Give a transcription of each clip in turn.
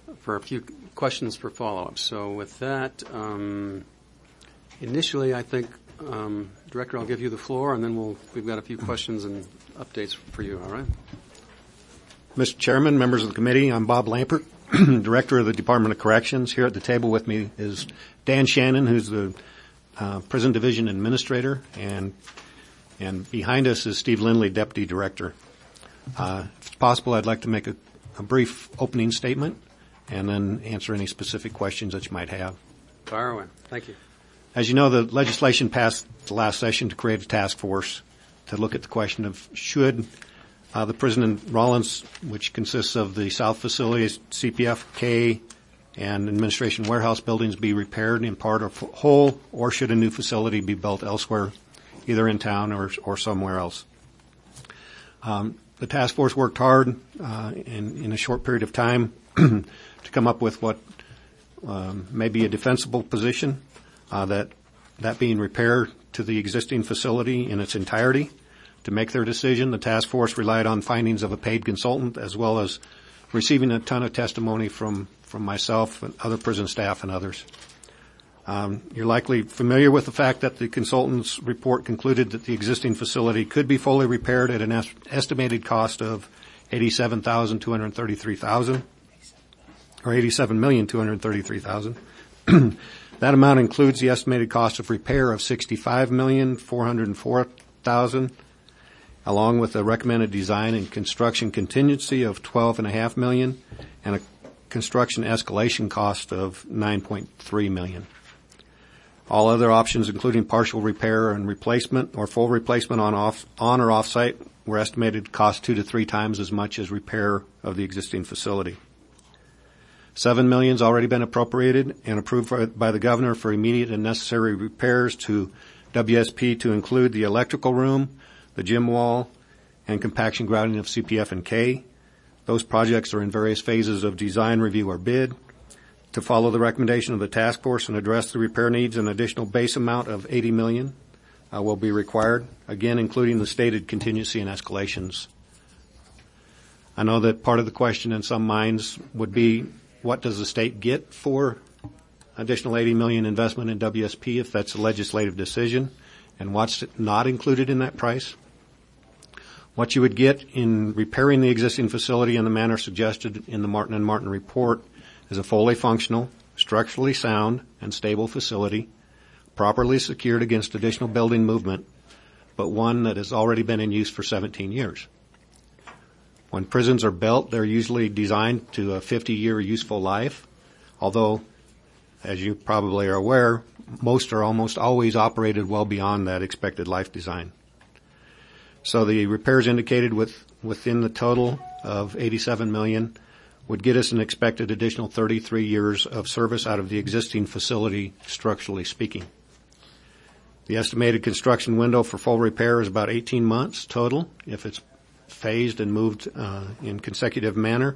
for a few questions for follow-up. So with that, initially I think, Director, I'll give you the floor, and then we've got a few questions and updates for you, all right? Mr. Chairman, members of the committee, I'm Bob Lampert, Director of the Department of Corrections. Here at the table with me is Dan Shannon, who's the Prison Division Administrator, and behind us is Steve Lindley, Deputy Director. If it's possible, I'd like to make a brief opening statement and then answer any specific questions that you might have. Fire away. Thank you. As you know, the legislation passed the last session to create a task force to look at the question of should the prison in Rawlins, which consists of the South facilities, CPF, K, and administration warehouse buildings, be repaired in part or whole, or should a new facility be built elsewhere, either in town or somewhere else. The task force worked hard in a short period of time to come up with what may be a defensible position, that being repair to the existing facility in its entirety. To make their decision, the task force relied on findings of a paid consultant as well as receiving a ton of testimony from myself and other prison staff and others. You're likely familiar with the fact that the consultant's report concluded that the existing facility could be fully repaired at an estimated cost of $87,233,000, or $87,233,000. That amount includes the estimated cost of repair of $65,404,000, along with a recommended design and construction contingency of $12.5 million and a construction escalation cost of $9.3 million. All other options, including partial repair and replacement or full replacement on or off site, were estimated to cost 2 to 3 times as much as repair of the existing facility. $7 million has already been appropriated and approved by the governor for immediate and necessary repairs to WSP to include the electrical room, the gym wall, and compaction grouting of CPF and K. Those projects are in various phases of design, review, or bid. To follow the recommendation of the task force and address the repair needs, an additional base amount of $80 million will be required, again including the stated contingency and escalations. I know that part of the question in some minds would be, what does the state get for additional $80 million investment in WSP if that's a legislative decision, and what's not included in that price? What you would get in repairing the existing facility in the manner suggested in the Martin & Martin report is a fully functional, structurally sound, and stable facility, properly secured against additional building movement, but one that has already been in use for 17 years. When prisons are built, they're usually designed to a 50-year useful life, although, as you probably are aware, most are almost always operated well beyond that expected life design. So the repairs indicated within the total of $87 million would get us an expected additional 33 years of service out of the existing facility, structurally speaking. The estimated construction window for full repair is about 18 months total if it's phased and moved in consecutive manner.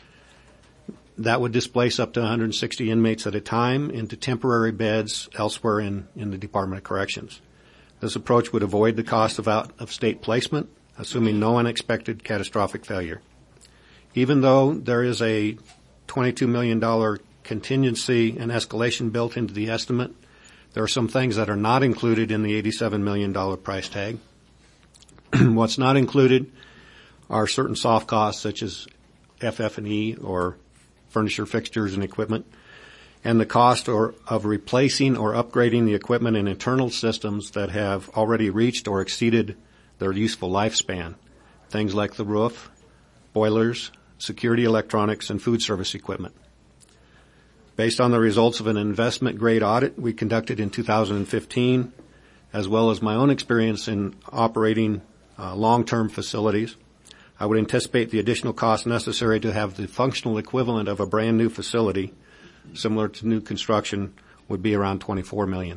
That would displace up to 160 inmates at a time into temporary beds elsewhere in the Department of Corrections. This approach would avoid the cost of out-of-state placement, assuming no unexpected catastrophic failure. Even though there is a $22 million contingency and escalation built into the estimate, there are some things that are not included in the $87 million price tag. What's not included are certain soft costs such as FF&E or furniture, fixtures, and equipment, and the cost of replacing or upgrading the equipment and internal systems that have already reached or exceeded their useful lifespan, things like the roof, boilers, security electronics, and food service equipment. Based on the results of an investment-grade audit we conducted in 2015, as well as my own experience in operating long-term facilities, I would anticipate the additional cost necessary to have the functional equivalent of a brand new facility, similar to new construction, would be around $24 million.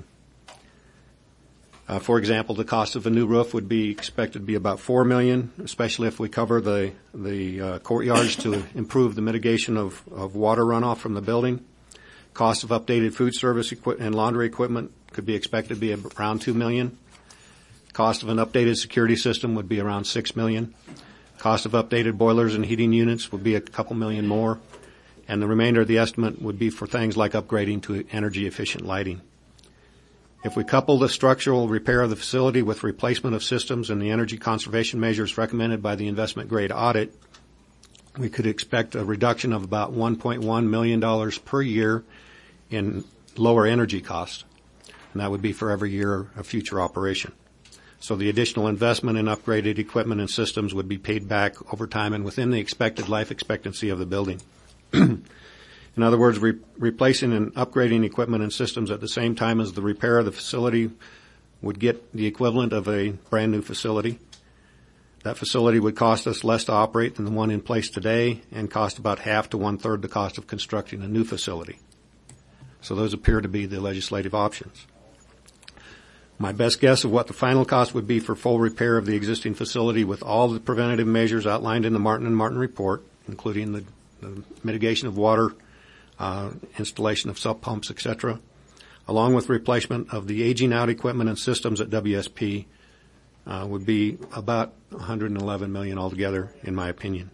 For example, the cost of a new roof would be expected to be about $4 million, especially if we cover the courtyards to improve the mitigation of water runoff from the building. Cost of updated food service and laundry equipment could be expected to be around $2 million. Cost of an updated security system would be around $6 million. Cost of updated boilers and heating units would be a couple million more. and the remainder of the estimate would be for things like upgrading to energy-efficient lighting. If we couple the structural repair of the facility with replacement of systems and the energy conservation measures recommended by the investment-grade audit, we could expect a reduction of about $1.1 million per year in lower energy costs, and that would be for every year of future operation. So the additional investment in upgraded equipment and systems would be paid back over time and within the expected life expectancy of the building. In other words, replacing and upgrading equipment and systems at the same time as the repair of the facility would get the equivalent of a brand new facility. That facility would cost us less to operate than the one in place today and cost about half to one-third the cost of constructing a new facility. So those appear to be the legislative options. My best guess of what the final cost would be for full repair of the existing facility with all the preventative measures outlined in the Martin & Martin report, including the mitigation of water, installation of sump pumps, etc., along with replacement of the aging out equipment and systems at WSP, would be about $111 million altogether, in my opinion.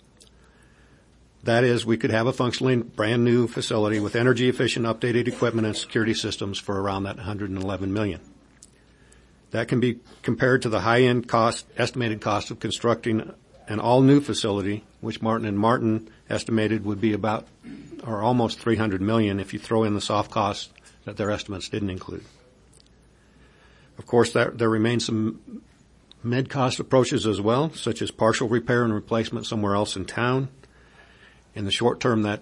That is, we could have a functionally brand new facility with energy efficient updated equipment and security systems for around that $111 million. That can be compared to the high-end estimated cost of constructing an all-new facility, which Martin & Martin estimated would be about or almost $300 million if you throw in the soft costs that their estimates didn't include. Of course, there remain some mid-cost approaches as well, such as partial repair and replacement somewhere else in town. In the short term, that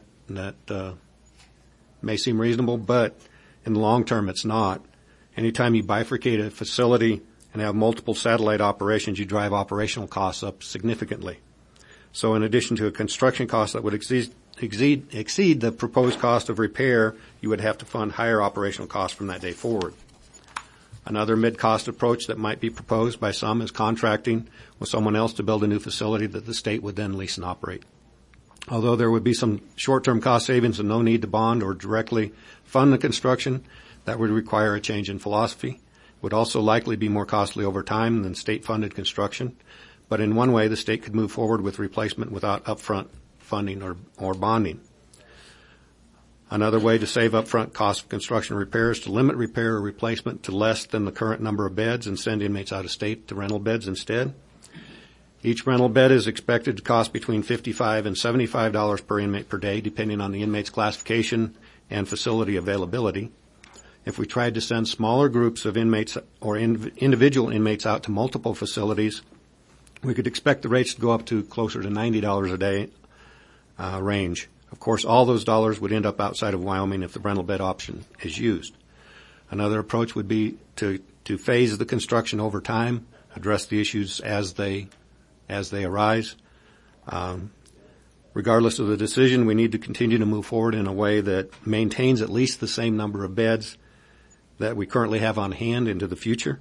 may seem reasonable, but in the long term, it's not. Anytime you bifurcate a facility and have multiple satellite operations, you drive operational costs up significantly. So in addition to a construction cost that would exceed the proposed cost of repair, you would have to fund higher operational costs from that day forward. Another mid-cost approach that might be proposed by some is contracting with someone else to build a new facility that the state would then lease and operate. Although there would be some short-term cost savings and no need to bond or directly fund the construction, that would require a change in philosophy. It would also likely be more costly over time than state-funded construction, but in one way the state could move forward with replacement without upfront funding or bonding. Another way to save upfront cost of construction repair is to limit repair or replacement to less than the current number of beds and send inmates out of state to rental beds instead. Each rental bed is expected to cost between $55 and $75 per inmate per day, depending on the inmate's classification and facility availability. If we tried to send smaller groups of inmates or individual inmates out to multiple facilities, we could expect the rates to go up to closer to $90 a day range. Of course, all those dollars would end up outside of Wyoming if the rental bed option is used. Another approach would be to phase the construction over time, address the issues as they arise. Regardless of the decision, we need to continue to move forward in a way that maintains at least the same number of beds that we currently have on hand into the future.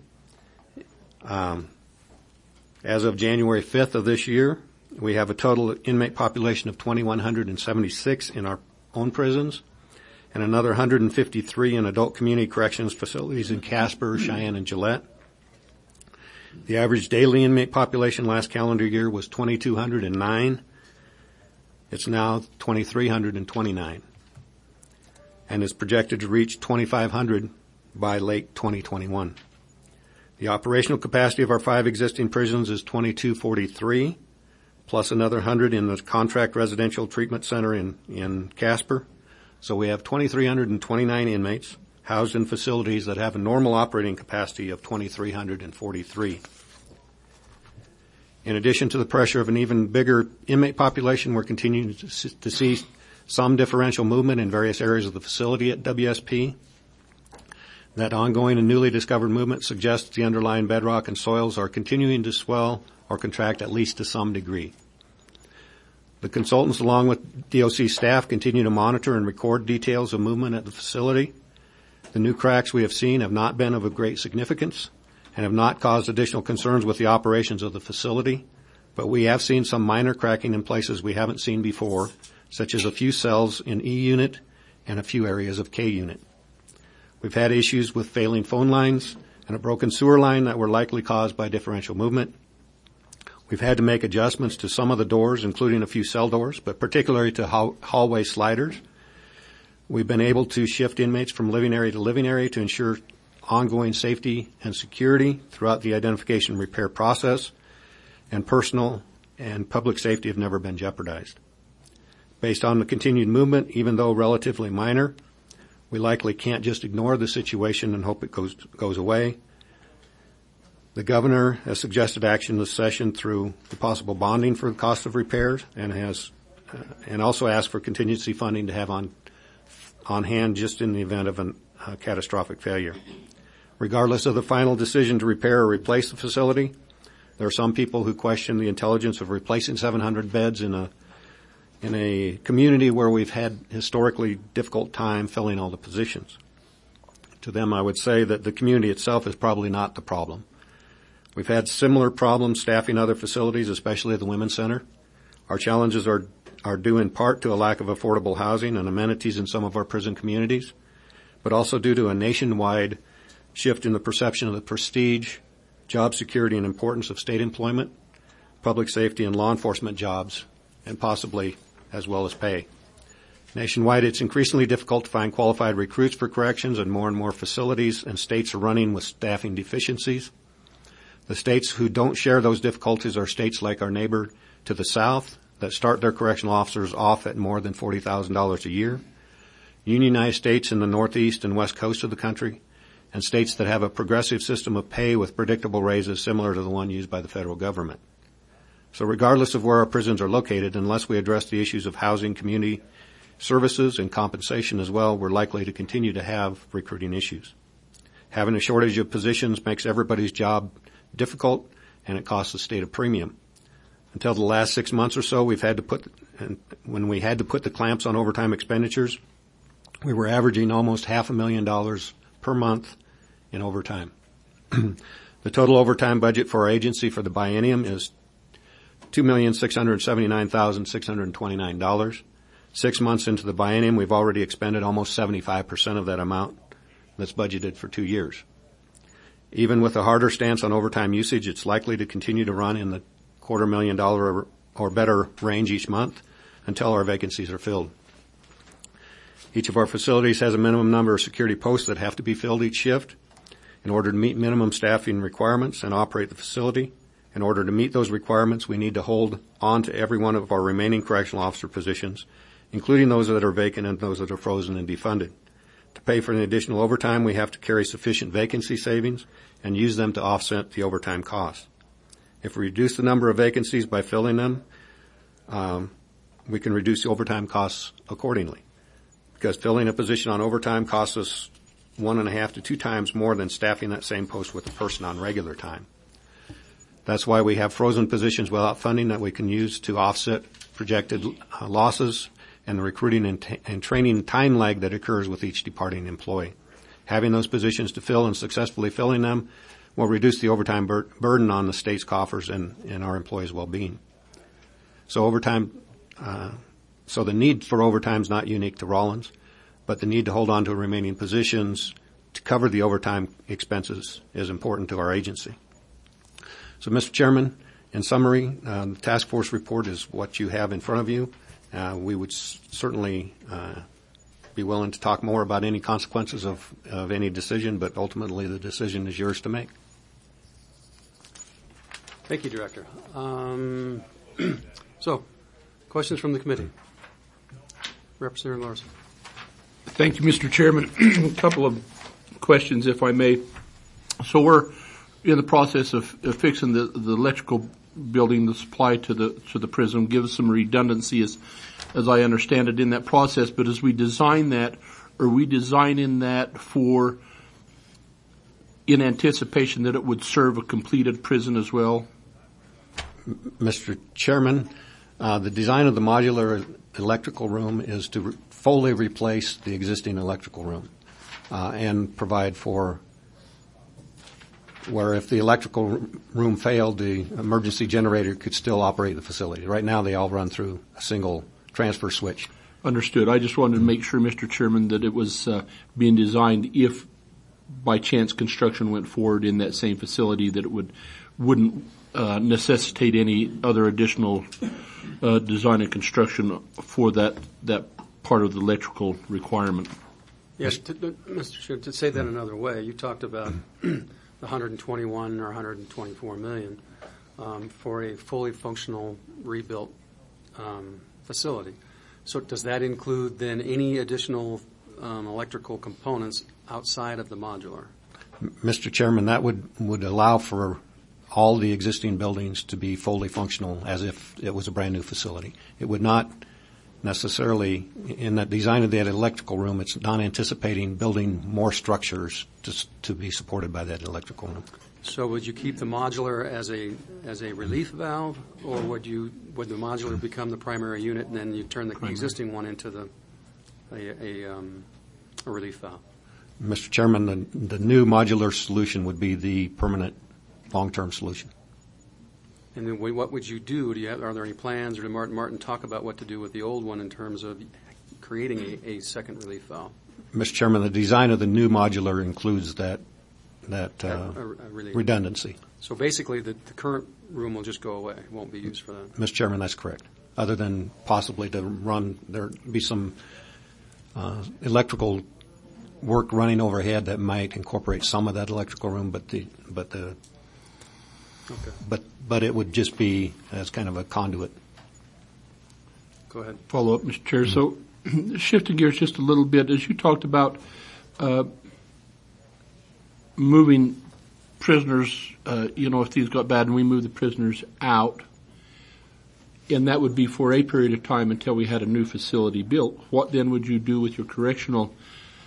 As of January 5th of this year, we have a total inmate population of 2,176 in our own prisons and another 153 in adult community corrections facilities in Casper, Cheyenne, and Gillette. The average daily inmate population last calendar year was 2,209. It's now 2,329 and is projected to reach 2,500 by late 2021. The operational capacity of our 5 existing prisons is 2,243, plus another 100 in the contract residential treatment center in Casper. So we have 2,329 inmates housed in facilities that have a normal operating capacity of 2,343. In addition to the pressure of an even bigger inmate population, we're continuing to see some differential movement in various areas of the facility at WSP. That ongoing and newly discovered movement suggests the underlying bedrock and soils are continuing to swell or contract at least to some degree. The consultants, along with DOC staff, continue to monitor and record details of movement at the facility. The new cracks we have seen have not been of great significance and have not caused additional concerns with the operations of the facility, but we have seen some minor cracking in places we haven't seen before, such as a few cells in E unit and a few areas of K unit. We've had issues with failing phone lines and a broken sewer line that were likely caused by differential movement. We've had to make adjustments to some of the doors, including a few cell doors, but particularly to hallway sliders. We've been able to shift inmates from living area to living area to ensure ongoing safety and security throughout the identification and repair process, and personal and public safety have never been jeopardized. Based on the continued movement, even though relatively minor, we likely can't just ignore the situation and hope it goes away. The governor has suggested action this session through the possible bonding for the cost of repairs and also asked for contingency funding to have on hand just in the event of a catastrophic failure. Regardless of the final decision to repair or replace the facility, there are some people who question the intelligence of replacing 700 beds in a community where we've had historically difficult time filling all the positions. To them, I would say that the community itself is probably not the problem. We've had similar problems staffing other facilities, especially at the Women's Center. Our challenges are due in part to a lack of affordable housing and amenities in some of our prison communities, but also due to a nationwide shift in the perception of the prestige, job security, and importance of state employment, public safety, and law enforcement jobs, and possibly as well as pay. Nationwide, it's increasingly difficult to find qualified recruits for corrections, and more facilities and states are running with staffing deficiencies. The states who don't share those difficulties are states like our neighbor to the south that start their correctional officers off at more than $40,000 a year, unionized states in the northeast and west coast of the country, and states that have a progressive system of pay with predictable raises similar to the one used by the federal government. So regardless of where our prisons are located, unless we address the issues of housing, community services, and compensation as well, we're likely to continue to have recruiting issues. Having a shortage of positions makes everybody's job difficult, and it costs the state a premium. Until the last 6 months or so, when we had to put the clamps on overtime expenditures, we were averaging almost $500,000 per month in overtime. The total overtime budget for our agency for the biennium is $2,679,629. 6 months into the biennium, we've already expended almost 75% of that amount that's budgeted for 2 years. Even with a harder stance on overtime usage, it's likely to continue to run in the $250,000 or better range each month until our vacancies are filled. Each of our facilities has a minimum number of security posts that have to be filled each shift in order to meet minimum staffing requirements and operate the facility. In order to meet those requirements, we need to hold on to every one of our remaining correctional officer positions, including those that are vacant and those that are frozen and defunded. To pay for the additional overtime, we have to carry sufficient vacancy savings and use them to offset the overtime costs. If we reduce the number of vacancies by filling them, we can reduce the overtime costs accordingly. Because filling a position on overtime costs us 1.5 to 2 times more than staffing that same post with a person on regular time. That's why we have frozen positions without funding that we can use to offset projected losses and the recruiting and training time lag that occurs with each departing employee. Having those positions to fill and successfully filling them will reduce the overtime burden on the state's coffers and our employees' well-being. So the need for overtime is not unique to Rollins, but the need to hold on to remaining positions to cover the overtime expenses is important to our agency. So, Mr. Chairman, in summary, the task force report is what you have in front of you. We would certainly be willing to talk more about any consequences of any decision, but ultimately the decision is yours to make. Thank you, Director. So, questions from the committee? Representative Larson. Thank you, Mr. Chairman. A couple of questions, if I may. So we're in the process of fixing the electrical building, the supply to the prison, give us some redundancy as I understand it in that process. But as we design that, are we designing that in anticipation that it would serve a completed prison as well? Mr. Chairman, the design of the modular electrical room is to fully replace the existing electrical room and provide for where if the electrical room failed, the emergency generator could still operate the facility. Right now they all run through a single transfer switch. Understood. I just wanted to make sure, Mr. Chairman, that it was being designed if by chance construction went forward in that same facility, that it wouldn't necessitate any other additional design and construction for that part of the electrical requirement. Yes, Mr. Chair, to say that another way, you talked about the 121 or 124 million for a fully functional rebuilt facility. So does that include then any additional electrical components outside of the modular? Mr. Chairman, that would allow for all the existing buildings to be fully functional as if it was a brand new facility. It would not necessarily, in the design of that electrical room, it's not anticipating building more structures to be supported by that electrical room. So would you keep the modular as a relief valve, or would the modular become the primary unit and then you turn the existing one into a relief valve? Mr. Chairman, the new modular solution would be the permanent long-term solution. And then what would you do? Are there any plans, or did Martin talk about what to do with the old one in terms of creating a second relief valve? Mr. Chairman, the design of the new modular includes that redundancy. So basically, the current room will just go away. It won't be used for that. Mr. Chairman, that's correct. Other than possibly there be some electrical work running overhead that might incorporate some of that electrical room, but it would just be as kind of a conduit. Go ahead. Follow up, Mr. Chair. So, shifting gears just a little bit, as you talked about moving prisoners, if these got bad and we move the prisoners out, and that would be for a period of time until we had a new facility built. What then would you do with your correctional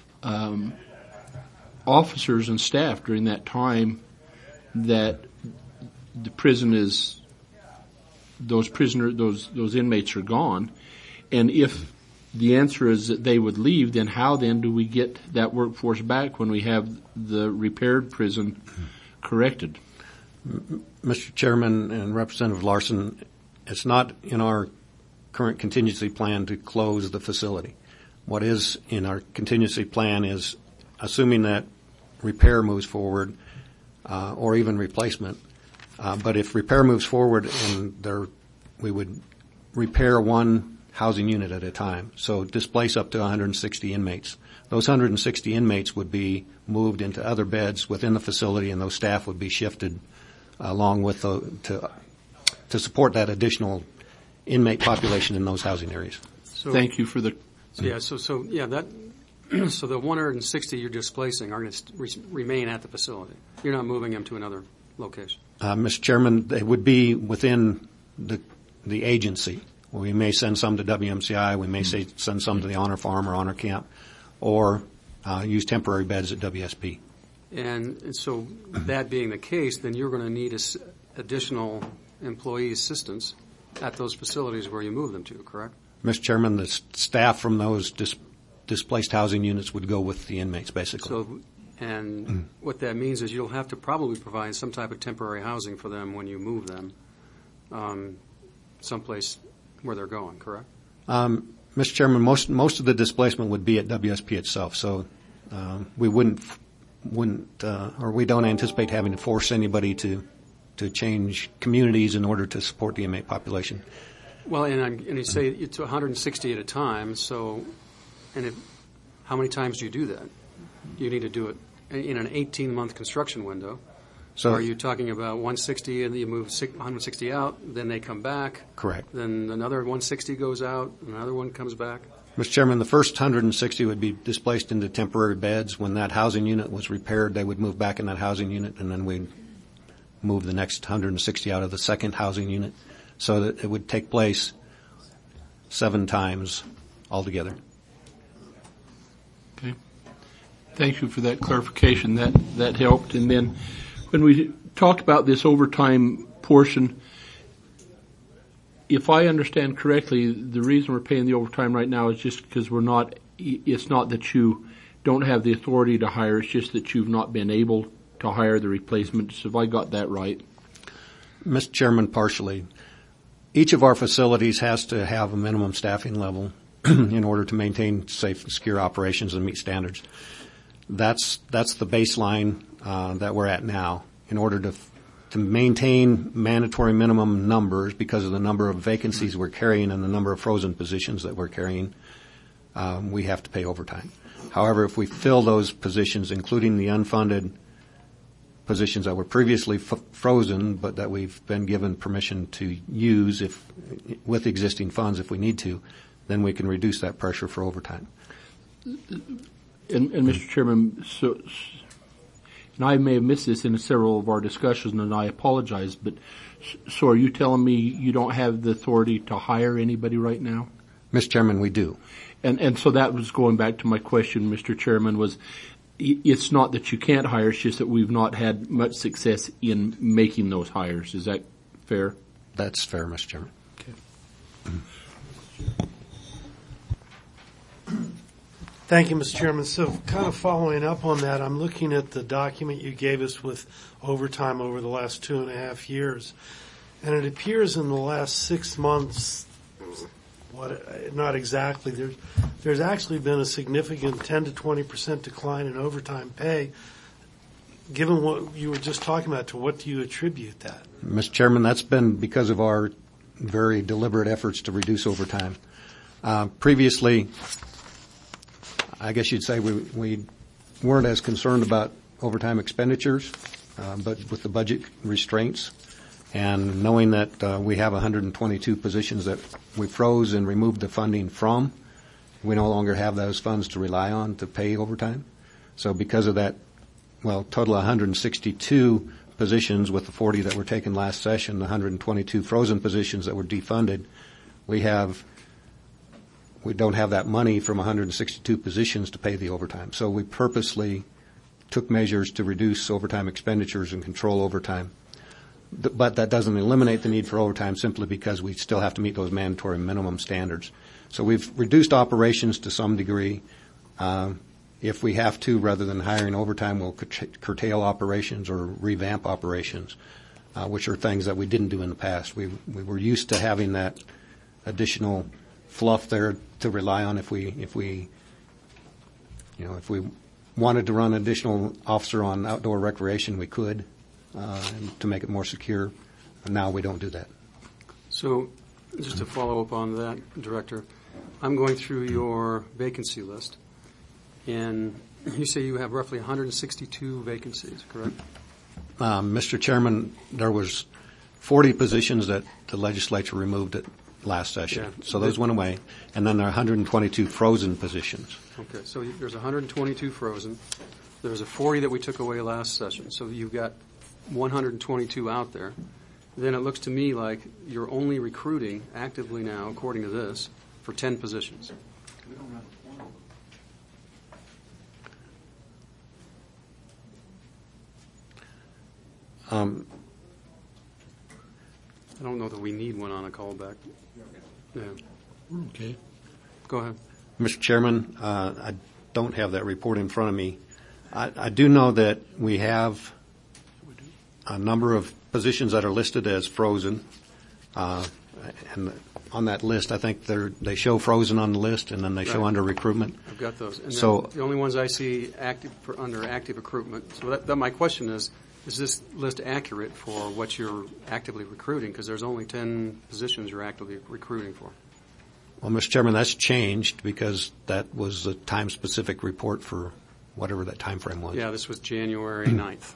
officers and staff during that time that the prison is, those inmates are gone? And if the answer is that they would leave, then how then do we get that workforce back when we have the repaired prison corrected? Mr. Chairman and Representative Larson, it's not in our current contingency plan to close the facility. What is in our contingency plan is assuming that repair moves forward or even replacement. But if repair moves forward and we would repair one housing unit at a time, so displace up to 160 inmates. Those 160 inmates would be moved into other beds within the facility, and those staff would be shifted along with to support that additional inmate population in those housing areas. So, thank you for the. So the 160 you're displacing are going to remain at the facility. You're not moving them to another location. Mr. Chairman, they would be within the agency. We may send some to WMCI. We may send some to the Honor Farm or Honor Camp, or use temporary beds at WSP. And so that being the case, then you're going to need additional employee assistance at those facilities where you move them to, correct? Mr. Chairman, the staff from those displaced housing units would go with the inmates, basically. So, and what that means is you'll have to probably provide some type of temporary housing for them when you move them someplace where they're going, correct? Mr. Chairman, most of the displacement would be at WSP itself, so we we don't anticipate having to force anybody to change communities in order to support the inmate population. Well, and you say it's 160 at a time, so, how many times do you do that? You need to do it in an 18-month construction window. So are you talking about 160 and you move 160 out, then they come back? Correct. Then another 160 goes out, another one comes back? Mr. Chairman, the first 160 would be displaced into temporary beds. When that housing unit was repaired, they would move back in that housing unit, and then we'd move the next 160 out of the second housing unit, so that it would take place 7 times altogether. Okay. Thank you for that clarification. That helped. And then when we talk about this overtime portion, if I understand correctly, the reason we're paying the overtime right now is just because it's not that you don't have the authority to hire, it's just that you've not been able to hire the replacements. Have I got that right? Mr. Chairman, partially. Each of our facilities has to have a minimum staffing level in order to maintain safe and secure operations and meet standards. That's the baseline that we're at now. In order to to maintain mandatory minimum numbers because of the number of vacancies we're carrying and the number of frozen positions that we're carrying, we have to pay overtime. However, if we fill those positions, including the unfunded positions that were previously frozen but that we've been given permission to use with existing funds if we need to, then we can reduce that pressure for overtime. And Mr. Chairman, and I may have missed this in several of our discussions, and I apologize, but so are you telling me you don't have the authority to hire anybody right now? Mr. Chairman, we do. And so that was going back to my question, Mr. Chairman, was it's not that you can't hire, it's just that we've not had much success in making those hires. Is that fair? That's fair, Mr. Chairman. Thank you, Mr. Chairman. So kind of following up on that, I'm looking at the document you gave us with overtime over the last 2.5 years. And it appears in the last 6 months, not exactly, there's actually been a significant 10 to 20% decline in overtime pay. Given what you were just talking about, to what do you attribute that? Mr. Chairman, that's been because of our very deliberate efforts to reduce overtime. Previously, I guess you'd say we weren't as concerned about overtime expenditures, but with the budget restraints and knowing that we have 122 positions that we froze and removed the funding from, we no longer have those funds to rely on to pay overtime. So because of that, total 162 positions with the 40 that were taken last session, the 122 frozen positions that were defunded, we don't have that money from 162 positions to pay the overtime. So we purposely took measures to reduce overtime expenditures and control overtime. But that doesn't eliminate the need for overtime simply because we still have to meet those mandatory minimum standards. So we've reduced operations to some degree. If we have to, rather than hiring overtime, we'll curtail operations or revamp operations, which are things that we didn't do in the past. We were used to having that additional fluff there to rely on if we wanted to run an additional officer on outdoor recreation, we could, to make it more secure. Now we don't do that. So just to follow up on that, Director, I'm going through your vacancy list, and you say you have roughly 162 vacancies, correct? Mr. Chairman, there was 40 positions that the legislature removed at last session. Yeah. So those went away. And then there are 122 frozen positions. Okay, so there's 122 frozen. There's a 40 that we took away last session. So you've got 122 out there. Then it looks to me like you're only recruiting actively now, according to this, for 10 positions. I don't know that we need one on a callback. Yeah. Okay. Go ahead. Mr. Chairman, I don't have that report in front of me. I do know that we have a number of positions that are listed as frozen. And on that list, I think they show frozen on the list, and then they show under recruitment. I've got those. And so the only ones I see under active recruitment. So that my question is this list accurate for what you're actively recruiting? Because there's only 10 positions you're actively recruiting for. Well, Mr. Chairman, that's changed because that was a time-specific report for whatever that time frame was. Yeah, this was January 9th.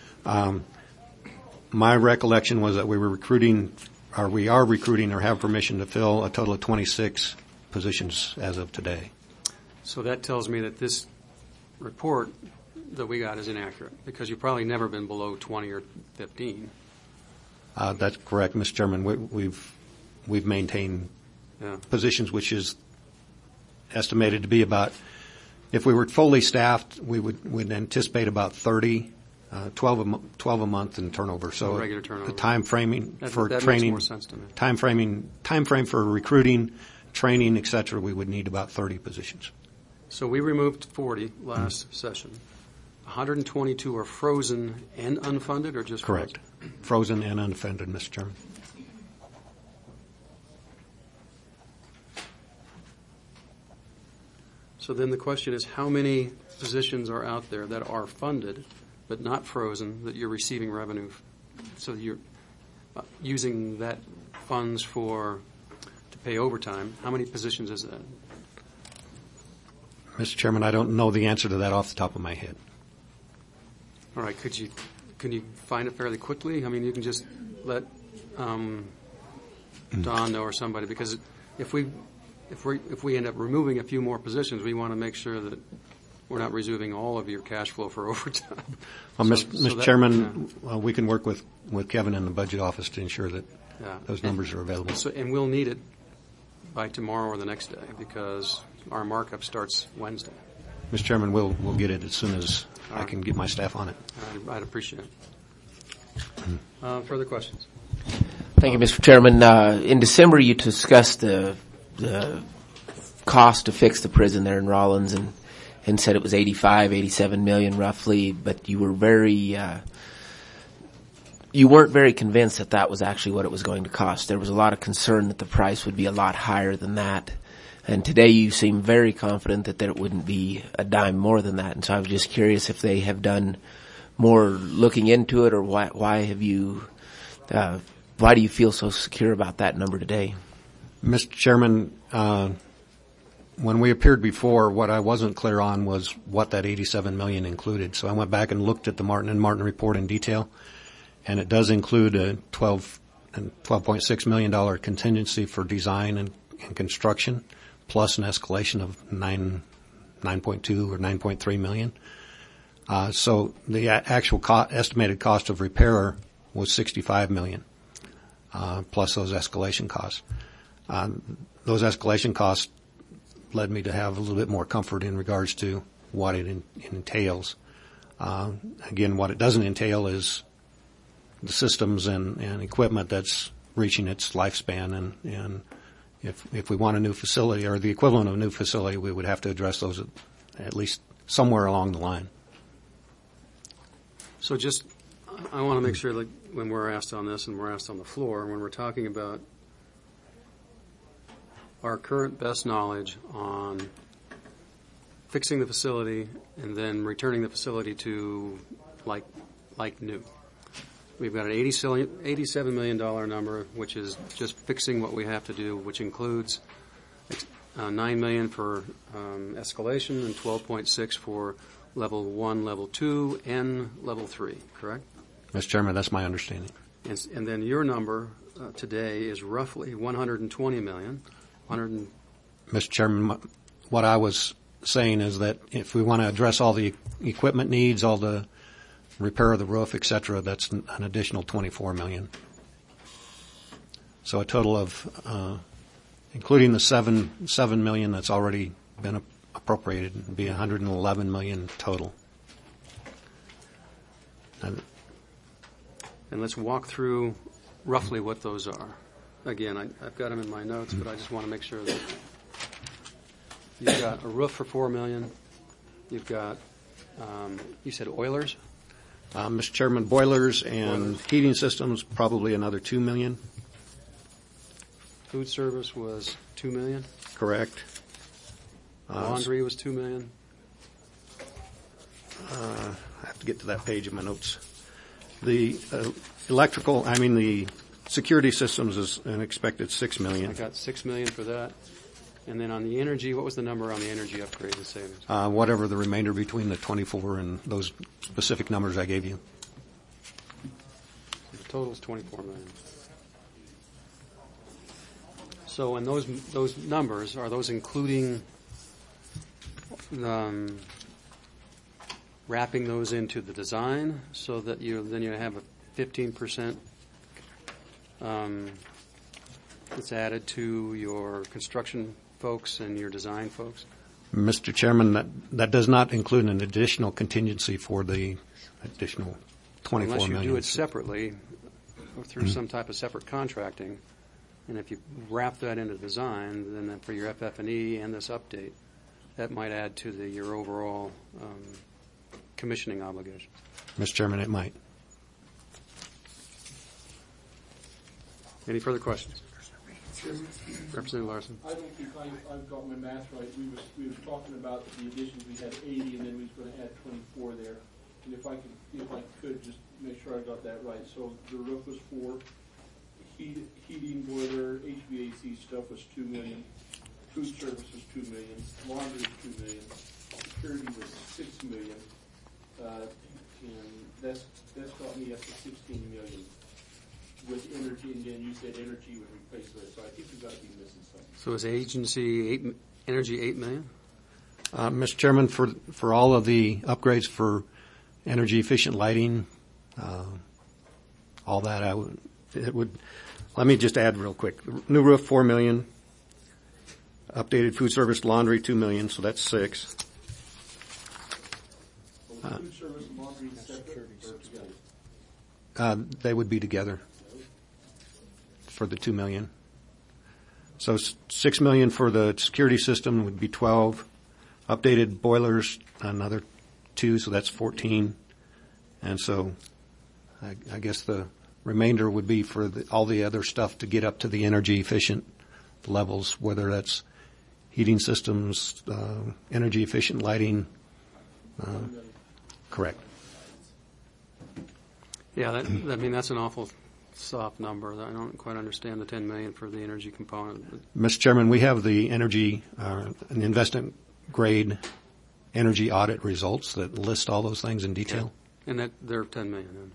My recollection was that we are recruiting or have permission to fill a total of 26 positions as of today. So that tells me that this report that we got is inaccurate because you've probably never been below 20 or 15. That's correct, Mr. Chairman. We've maintained positions, which is estimated to be about, if we were fully staffed, we'd anticipate about 30, 12 a month in turnover. So regular turnover. The time framing for that training, makes more sense to me. time frame for recruiting, training, et cetera, we would need about 30 positions. So we removed 40 last session. 122 are frozen and unfunded, or just correct? Frozen and unfunded, Mr. Chairman. So then the question is, how many positions are out there that are funded but not frozen that you're receiving revenue so you're using that funds to pay overtime. How many positions is that? Mr. Chairman, I don't know the answer to that off the top of my head. All right, can you find it fairly quickly? I mean, you can just let Don know or somebody, because if we end up removing a few more positions, we want to make sure that we're not resuming all of your cash flow for overtime. Well, Mr. Chairman, we can work with Kevin in the budget office to ensure that those numbers are available. And we'll need it by tomorrow or the next day, because our markup starts Wednesday. Mr. Chairman, we'll get it as soon as I can get my staff on it. I'd appreciate it. Further questions? Thank you, Mr. Chairman. In December, you discussed the cost to fix the prison there in Rollins and said it was $87 million roughly, but you were you weren't very convinced that was actually what it was going to cost. There was a lot of concern that the price would be a lot higher than that. And today you seem very confident that it wouldn't be a dime more than that. And so I was just curious if they have done more looking into it, or why do you feel so secure about that number today? Mr. Chairman, when we appeared before, what I wasn't clear on was what that $87 million included. So I went back and looked at the Martin & Martin report in detail, and it does include a $12.6 million contingency for design and construction, plus an escalation of 9.2 or 9.3 million. So the actual estimated cost of repair was $65 million, plus those escalation costs. Those escalation costs led me to have a little bit more comfort in regards to what it entails. Again, what it doesn't entail is the systems and equipment that's reaching its lifespan, and if we want a new facility or the equivalent of a new facility, we would have to address those at least somewhere along the line. So I want to make sure that when we're asked on this and we're asked on the floor, when we're talking about our current best knowledge on fixing the facility and then returning the facility to like new. We've got an $87 million number, which is just fixing what we have to do, which includes $9 million for escalation and $12.6 for level 1, level 2, and level 3, correct? Mr. Chairman, that's my understanding. And then your number today is roughly $120 million. Mr. Chairman, what I was saying is that if we want to address all the equipment needs, all the repair of the roof, et cetera, that's an additional $24 million. So a total of, including the $7 million that's already been appropriated, would be $111 million total. And let's walk through roughly what those are. Again, I've got them in my notes, but I just want to make sure that you've got a roof for $4 million. You've got, you said Oilers? Mr. Chairman, boilers and heating systems, probably another $2 million. Food service was $2 million. Correct. Laundry was $2 million. I have to get to that page in my notes. The the security systems is an expected $6 million. I got $6 million for that. And then on the energy, what was the number on the energy upgrade and savings? Whatever the remainder between the 24 and those specific numbers I gave you. The total is $24 million. So, and those numbers, are those including wrapping those into the design so that then you have a 15% that's added to your construction folks and your design folks? Mr. Chairman, that does not include an additional contingency for the additional $24 million. Unless you do it separately or through some type of separate contracting, and if you wrap that into design, then for your FF&E and this update, that might add to your overall commissioning obligations. Mr. Chairman, it might. Any further questions? Representative Larson. I don't think I've got my math right. We was talking about the additions. We had 80, and then we was going to add 24 there. And if I could just make sure I got that right. So the roof was $4 million, heating, boiler, HVAC stuff was $2 million, food service was $2 million, laundry was $2 million, security was $6 million, and that's got me up to $16 million. With energy, and then you said energy would replace that, so I think we've got to be missing something. So is energy $8 million? Mr. Chairman, for all of the upgrades for energy efficient lighting, all that, let me just add real quick. New roof, $4 million. Updated food service laundry, $2 million, so that's $6 million. Food service and laundry separate or together? They would be together for the $2 million. So $6 million for the security system would be 12. Updated boilers, another 2, so that's 14. And so I guess the remainder would be for all the other stuff to get up to the energy efficient levels, whether that's heating systems, energy efficient lighting. Correct. Yeah, that's an awful soft number. I don't quite understand the $10 million for the energy component. Mr. Chairman, we have the energy, an investment grade energy audit results that list all those things in detail. And that they're $10 million. Then.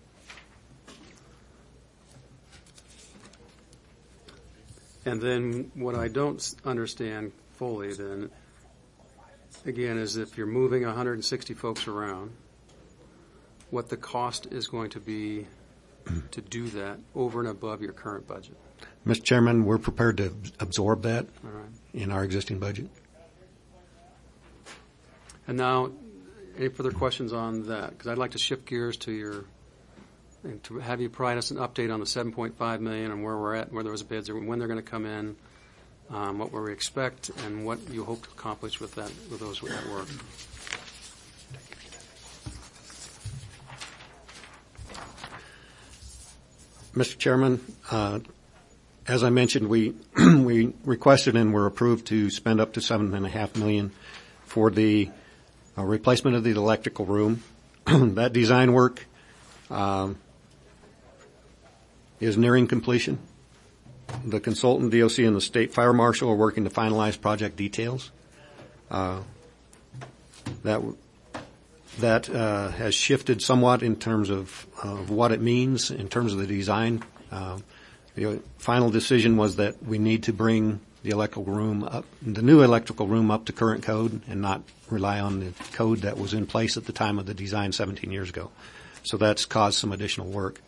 And then what I don't understand fully then, again, is if you're moving 160 folks around, what the cost is going to be to do that over and above your current budget. Mr. Chairman, we're prepared to absorb that All right. in our existing budget. And now, any further questions on that? Because I'd like to shift gears to to have you provide us an update on the $7.5 million and where we're at, where those bids are, when they're going to come in, what we expect, and what you hope to accomplish with that work. Mr. Chairman, as I mentioned, we we requested and were approved to spend up to $7.5 million for the replacement of the electrical room. That design work is nearing completion. The consultant, DOC, and the state fire marshal are working to finalize project details. That has shifted somewhat in terms of what it means in terms of the design. The final decision was that we need to bring the new electrical room up to current code and not rely on the code that was in place at the time of the design 17 years ago. So that's caused some additional work.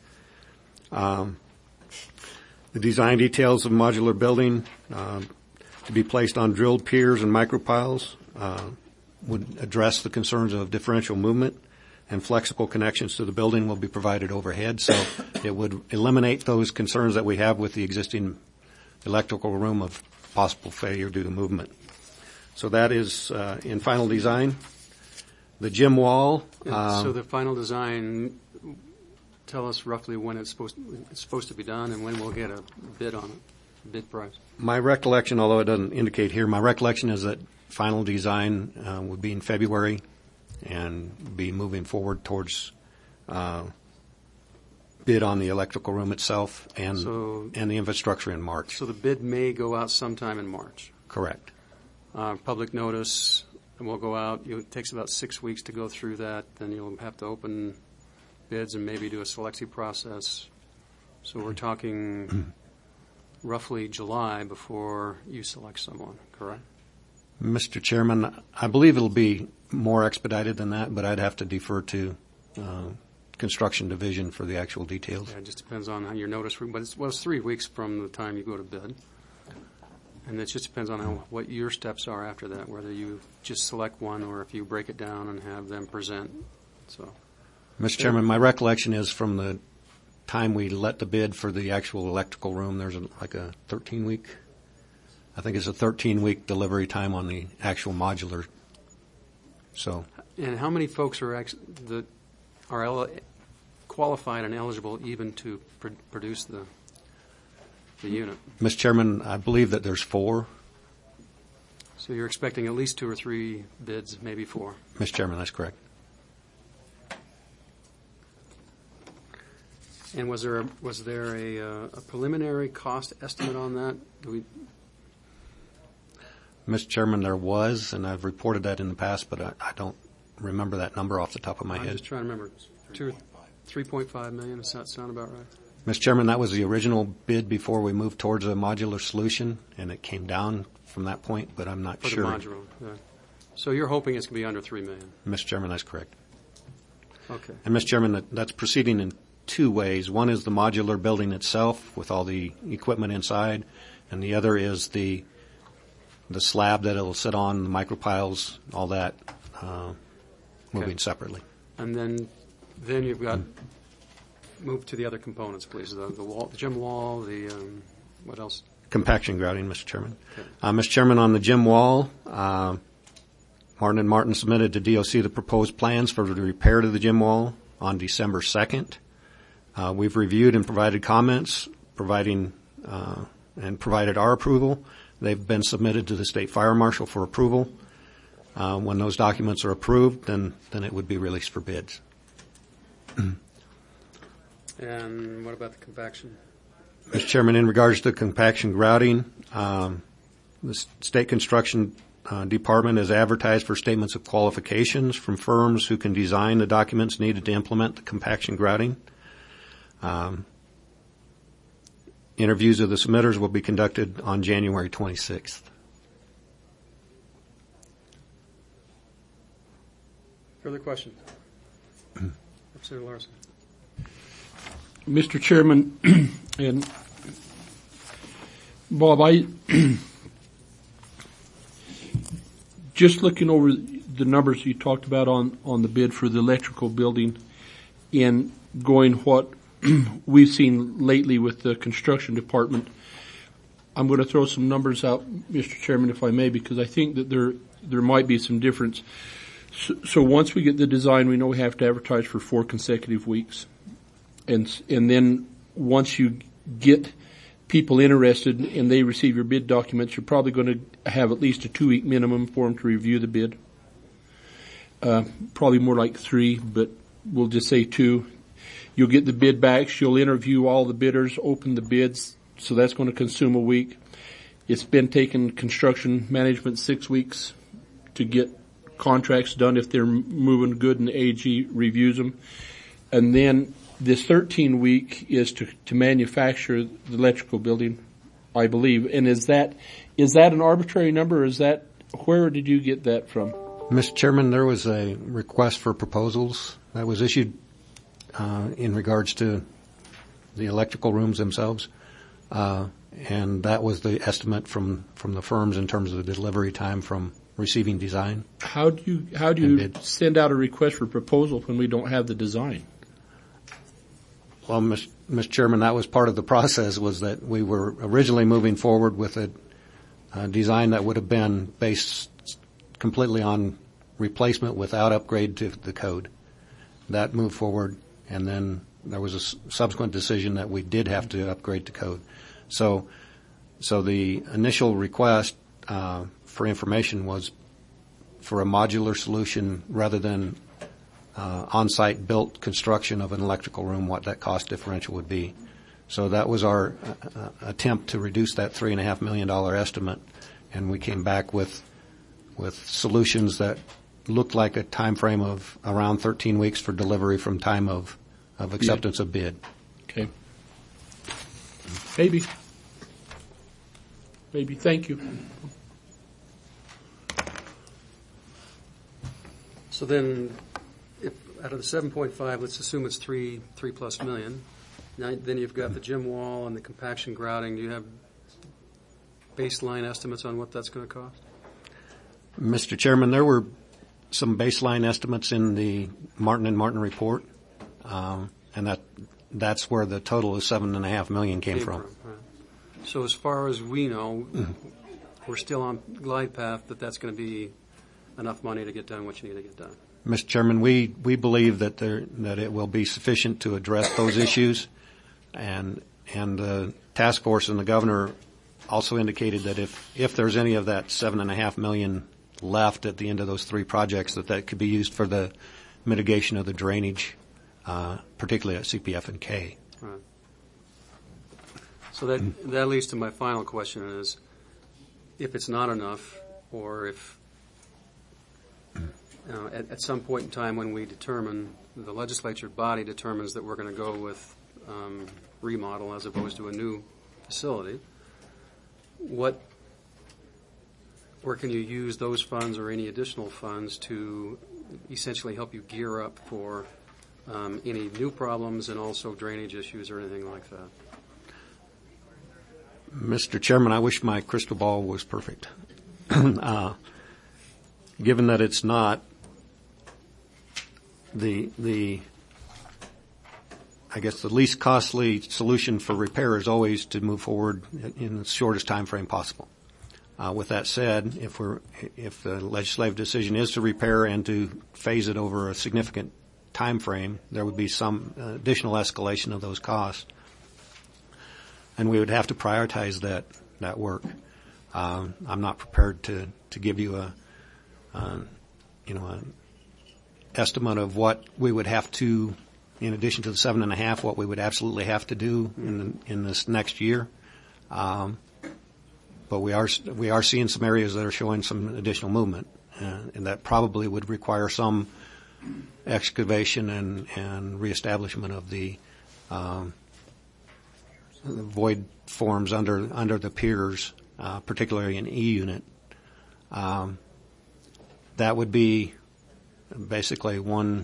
The design details of modular building to be placed on drilled piers and micropiles would address the concerns of differential movement, and flexible connections to the building will be provided overhead. So it would eliminate those concerns that we have with the existing electrical room of possible failure due to movement. So that is in final design. The gym wall. So the final design, tell us roughly when it's supposed to be done and when we'll get a bid on it, bid price. My recollection, although it doesn't indicate here, my recollection is that final design would be in February and be moving forward towards bid on the electrical room itself and the infrastructure in March. So the bid may go out sometime in March. Correct. Public notice will go out. It takes about 6 weeks to go through that. Then you'll have to open bids and maybe do a selection process. So we're talking roughly July before you select someone, correct? Mr. Chairman, I believe it'll be more expedited than that, but I'd have to defer to construction division for the actual details. Yeah, it just depends on how your notice, but it's 3 weeks from the time you go to bid. And it just depends on what your steps are after that, whether you just select one or if you break it down and have them present. So, Mr. Chairman, my recollection is from the time we let the bid for the actual electrical room, there's like a 13-week, I think it's a 13-week delivery time on the actual modular. So, and how many folks are qualified and eligible even to produce the unit? Mr. Chairman, I believe that there's 4. So you're expecting at least 2 or 3 bids, maybe 4. Mr. Chairman, that's correct. And was there a preliminary cost estimate on that? Mr. Chairman, there was, and I've reported that in the past, but I don't remember that number off the top of my I'm head. just trying to remember. 3.5 million. Does that sound about right? Mr. Chairman, that was the original bid before we moved towards a modular solution, and it came down from that point, but I'm not For sure. the modular. Yeah. So you're hoping it's going to be under 3 million. Mr. Chairman, that's correct. Okay. And Mr. Chairman, that's proceeding in two ways. One is the modular building itself with all the equipment inside, and the other is the slab that it'll sit on, the micropiles, all that, moving separately. And then you've got move to the other components, please. The wall, the gym wall, what else? Compaction grouting, Mr. Chairman. Okay. Mr. Chairman, on the gym wall, Martin & Martin submitted to DOC the proposed plans for the repair to the gym wall on December 2nd. We've reviewed and provided comments, provided our approval. They've been submitted to the State Fire Marshal for approval. When those documents are approved, then it would be released for bids. And what about the compaction? Mr. Chairman, in regards to compaction grouting, the State Construction Department has advertised for statements of qualifications from firms who can design the documents needed to implement the compaction grouting. Interviews of the submitters will be conducted on January 26th. Further questions? Representative Larson. Mr. Chairman, and Bob, I just looking over the numbers you talked about on the bid for the electrical building and going what we've seen lately with the construction department, I'm going to throw some numbers out, Mr. Chairman, if I may, because I think that there might be some difference. So once we get the design, we know we have to advertise for 4 consecutive weeks. And then once you get people interested and they receive your bid documents, you're probably going to have at least a 2-week minimum for them to review the bid. Probably more like 3, but we'll just say 2. You'll get the bid backs. You'll interview all the bidders, open the bids. So that's going to consume a week. It's been taking construction management 6 weeks to get contracts done if they're moving good and the AG reviews them. And then this 13-week is to manufacture the electrical building, I believe. And is that an arbitrary number? Or where did you get that from? Mr. Chairman, there was a request for proposals that was issued in regards to the electrical rooms themselves, and that was the estimate from the firms in terms of the delivery time from receiving design. How do you send out a request for proposal when we don't have the design? Well, Mr. Chairman, that was part of the process, was that we were originally moving forward with a design that would have been based completely on replacement without upgrade to the code. That moved forward, and then there was a subsequent decision that we did have to upgrade to code. So the initial request for information was for a modular solution rather than on-site built construction of an electrical room, what that cost differential would be. So that was our attempt to reduce that $3.5 million estimate, and we came back with solutions that looked like a time frame of around 13 weeks for delivery from time of acceptance of bid. Okay. Maybe. Thank you. So then, if out of the 7.5, let's assume it's 3+ million. Now, then you've got the gym wall and the compaction grouting. Do you have baseline estimates on what that's going to cost? Mr. Chairman, there were some baseline estimates in the Martin & Martin report, and that's where the total of $7.5 million came from. Right. So as far as we know, we're still on glide path that's going to be enough money to get done what you need to get done. Mr. Chairman, we believe that it will be sufficient to address those issues, and the task force and the governor also indicated that if there's any of that $7.5 million left at the end of those 3 projects, that could be used for the mitigation of the drainage, particularly at CPF and K. Right. So that leads to my final question is, if it's not enough, or if at some point in time when we determine, the legislature body determines that we're going to go with remodel as opposed to a new facility, where can you use those funds or any additional funds to essentially help you gear up for any new problems and also drainage issues or anything like that? Mr. Chairman, I wish my crystal ball was perfect. Given that it's not, I guess the least costly solution for repair is always to move forward in the shortest time frame possible. With that said, if the legislative decision is to repair and to phase it over a significant time frame, there would be some additional escalation of those costs, and we would have to prioritize that work. I'm not prepared to give you an estimate of what we would have to, in addition to the 7.5, what we would absolutely have to do in this next year. But we are seeing some areas that are showing some additional movement, and that probably would require some excavation and reestablishment of the void forms under the piers, particularly in E unit. That would be basically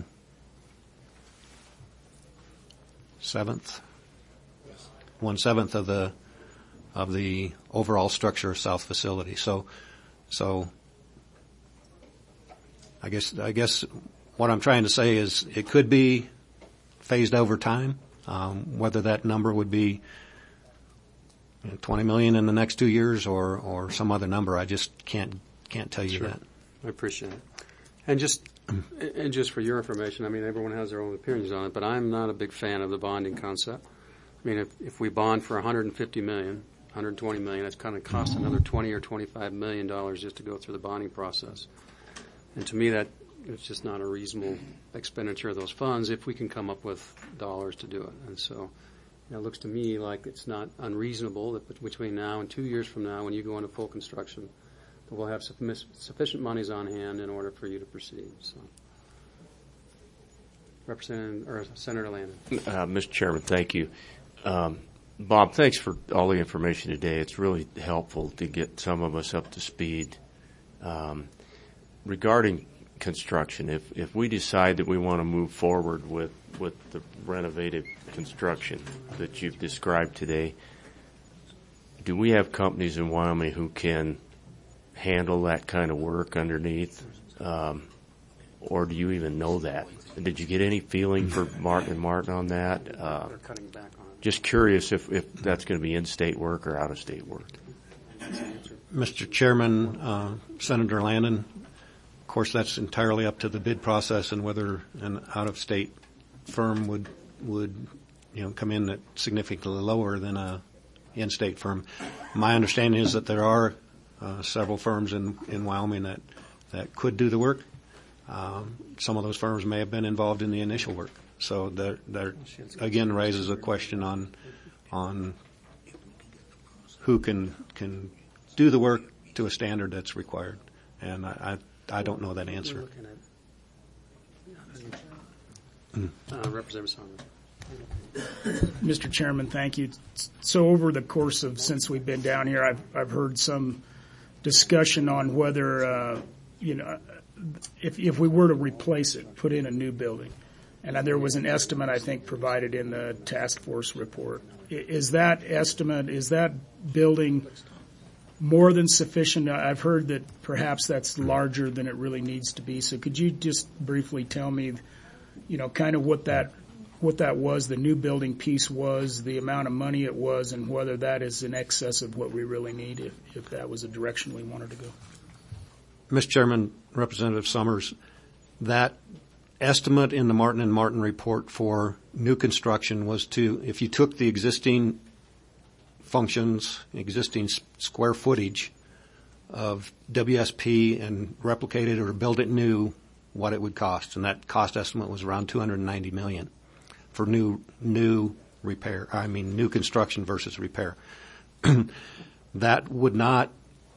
1/7 of the overall structure of South Facility. So I guess what I'm trying to say is it could be phased over time. Whether that number would be $20 million in the next 2 years or some other number, I just can't tell you that. I appreciate it. And just for your information, I mean, everyone has their own opinions on it, but I'm not a big fan of the bonding concept. I mean, if we bond for $150 million, $120 million, that's going to cost another $20 or $25 million just to go through the bonding process. And to me, that it's just not a reasonable expenditure of those funds if we can come up with dollars to do it. And so it looks to me like it's not unreasonable that between now and 2 years from now, when you go into full construction, that we'll have sufficient monies on hand in order for you to proceed. So, Senator Landon. Mr. Chairman, thank you. Bob, thanks for all the information today. It's really helpful to get some of us up to speed. Regarding construction, if we decide that we want to move forward with the renovated construction that you've described today, do we have companies in Wyoming who can handle that kind of work underneath? Or do you even know that? Did you get any feeling for Martin & Martin on that? They're cutting back on it. Just curious if that's going to be in-state work or out-of-state work. Mr. Chairman, Senator Landon, of course, that's entirely up to the bid process and whether an out-of-state firm would come in at significantly lower than a in-state firm. My understanding is that there are several firms in Wyoming that could do the work. Some of those firms may have been involved in the initial work. So that again raises a question on who can do the work to a standard that's required. And I don't know that answer. Representative Saunders. Mr. Chairman, thank you. So over the course of since we've been down here, I've heard some discussion on whether if we were to replace it, put in a new building, and there was an estimate I think provided in the task force report. Is that building more than sufficient? I've heard that perhaps that's larger than it really needs to be. So could you just briefly tell me, kind of what that was, the new building piece was, the amount of money it was, and whether that is in excess of what we really need if that was a direction we wanted to go? Mr. Chairman, Representative Summers, that estimate in the Martin & Martin report for new construction was if you took the existing functions, existing square footage of WSP and replicated or built it new, what it would cost. And that cost estimate was around $290 million for new new construction versus repair. That would not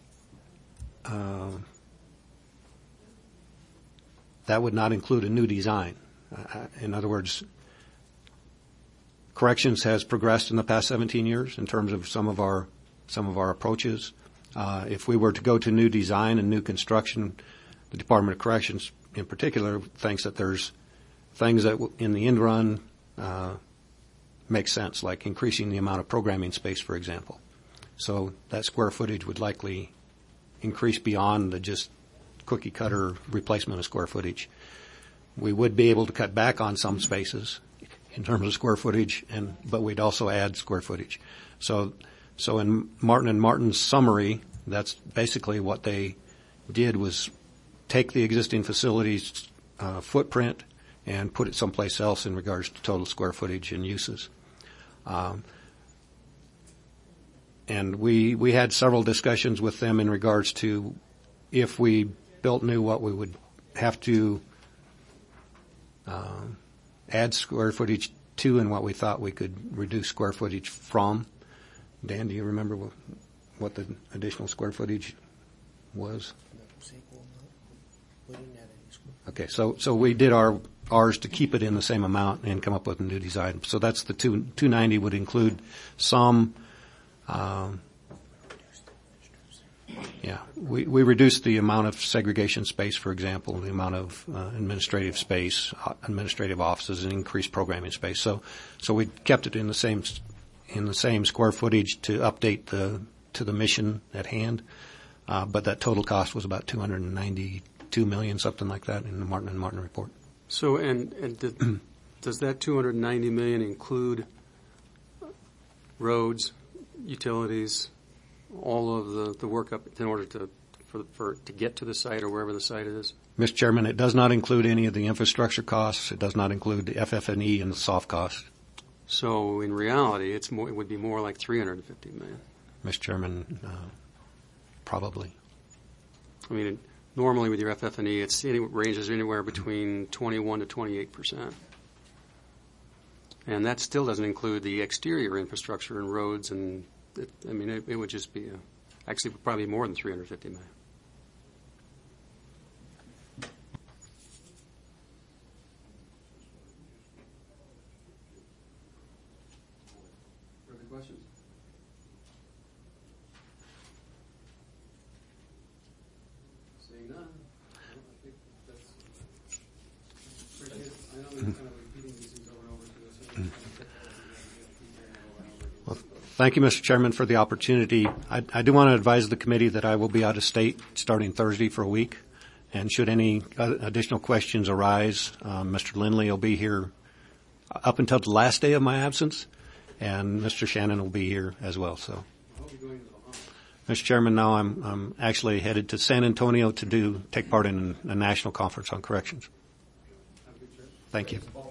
include a new design. In other words, corrections has progressed in the past 17 years in terms of some of our approaches. If we were to go to new design and new construction, the Department of Corrections in particular thinks that there's things that in the end run make sense, like increasing the amount of programming space, for example. So that square footage would likely increase beyond the just cookie cutter replacement of square footage. We would be able to cut back on some spaces in terms of square footage, but we'd also add square footage. So in Martin & Martin's summary, that's basically what they did, was take the existing facilities footprint and put it someplace else in regards to total square footage and uses. And we had several discussions with them in regards to if we built new, what we would have to add square footage to and what we thought we could reduce square footage from. Dan, do you remember what the additional square footage was? Okay, so we did ours to keep it in the same amount and come up with a new design. So that's the 290 would include some. We reduced the amount of segregation space, for example, the amount of administrative space, administrative offices, and increased programming space. So we kept it in the same square footage to update to the mission at hand. But that total cost was about $292 million, something like that, in the Martin & Martin report. So, does that $290 million include roads, utilities, all of the work up in order to get to the site or wherever the site is? Mr. Chairman, it does not include any of the infrastructure costs. It does not include the FF&E and the soft costs. So, in reality, it would be more like $350 million. Mr. Chairman, probably. I mean, normally with your FF&E, it ranges anywhere between 21 to 28%. And that still doesn't include the exterior infrastructure and roads, and it would just be actually probably more than $350 million. Further questions? Seeing none, I think that's appreciate it. I know we're kind of repeating these things over and over to us. Well, thank you, Mr. Chairman, for the opportunity. I do want to advise the committee that I will be out of state starting Thursday for a week. And should any additional questions arise, Mr. Lindley will be here up until the last day of my absence, and Mr. Shannon will be here as well. So, Mr. Chairman, now I'm actually headed to San Antonio to take part in a national conference on corrections. Thank you.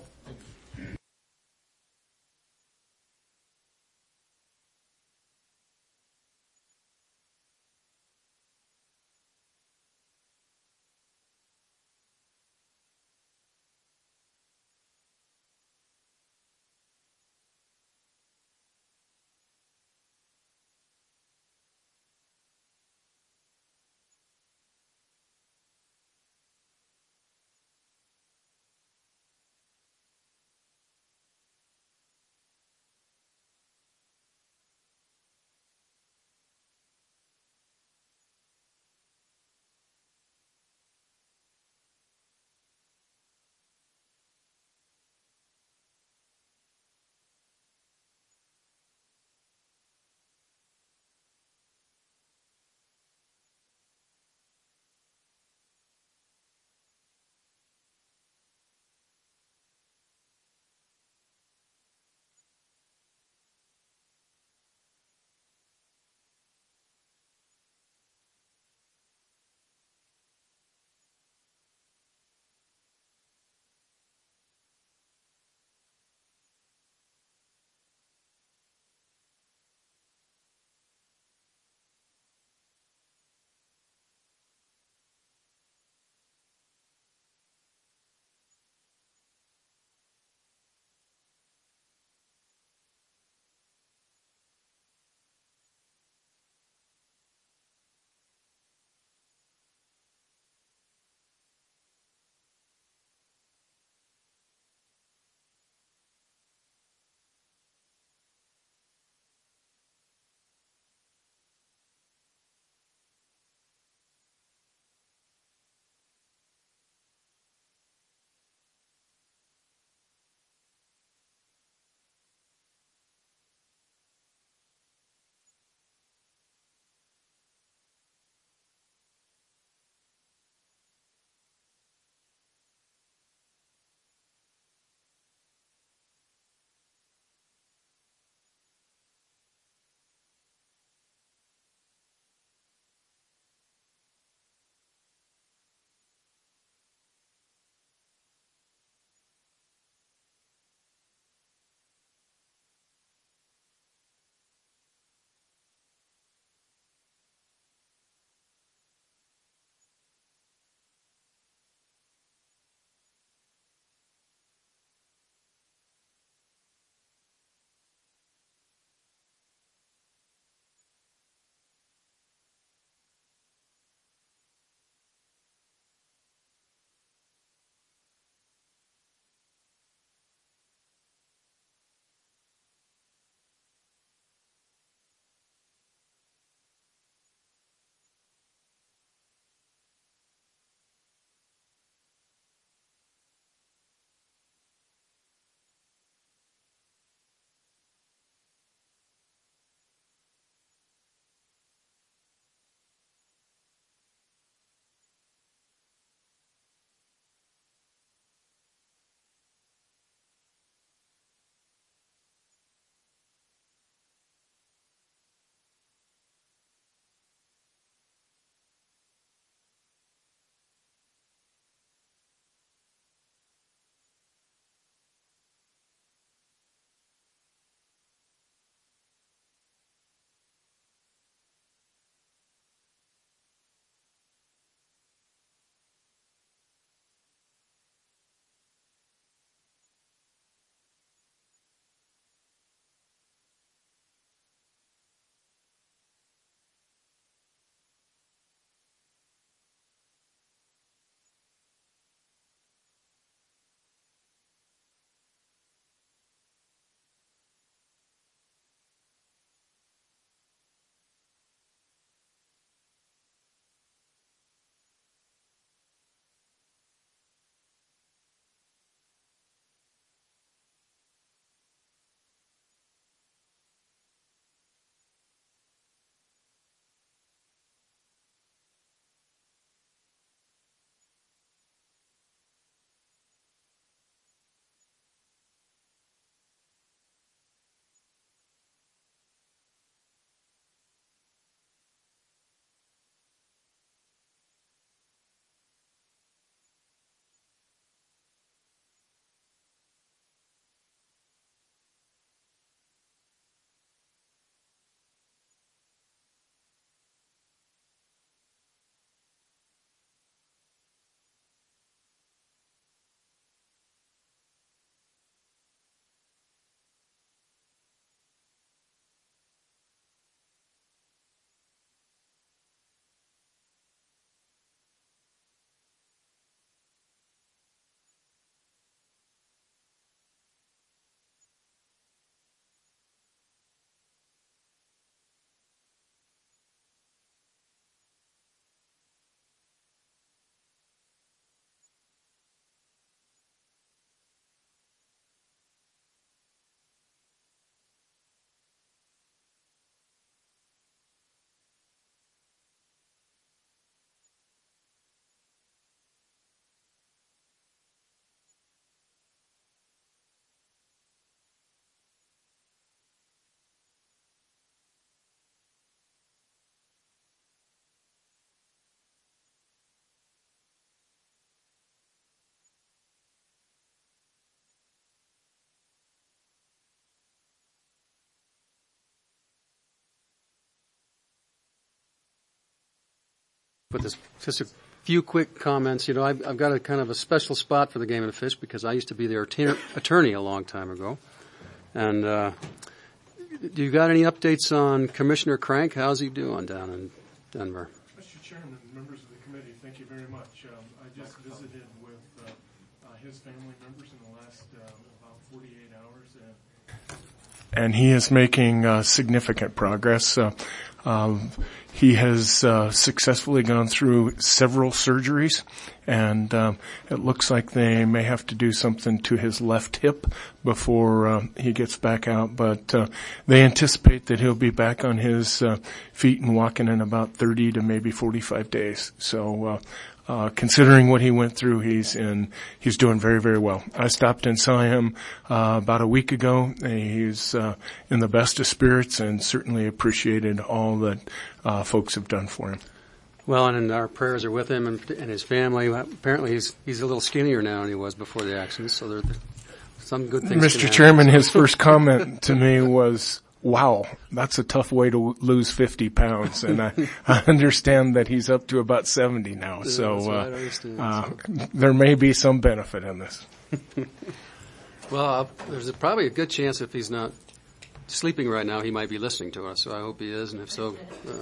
with this, just a few quick comments. You know, I've got a kind of a special spot for the Game and Fish because I used to be their attorney a long time ago. And do you got any updates on Commissioner Crank? How's he doing down in Denver? Mr. Chairman, members of the committee, thank you very much. I just visited with his family members in the last about 48 hours. And he is making significant progress. He has successfully gone through several surgeries, and it looks like they may have to do something to his left hip before he gets back out. But they anticipate that he'll be back on his feet and walking in about 30 to maybe 45 days. So considering what he went through, he's doing very, very well. I stopped and saw him about a week ago. He's in the best of spirits and certainly appreciated all that folks have done for him. Well, and our prayers are with him and his family. Apparently, he's a little skinnier now than he was before the accident, so there some good things. Mr. Chairman, his first comment to me was, "Wow, that's a tough way to lose 50 pounds." And I understand that he's up to about 70 now, so there may be some benefit in this. Well, there's probably a good chance if he's not sleeping right now, he might be listening to us, so I hope he is, and if so,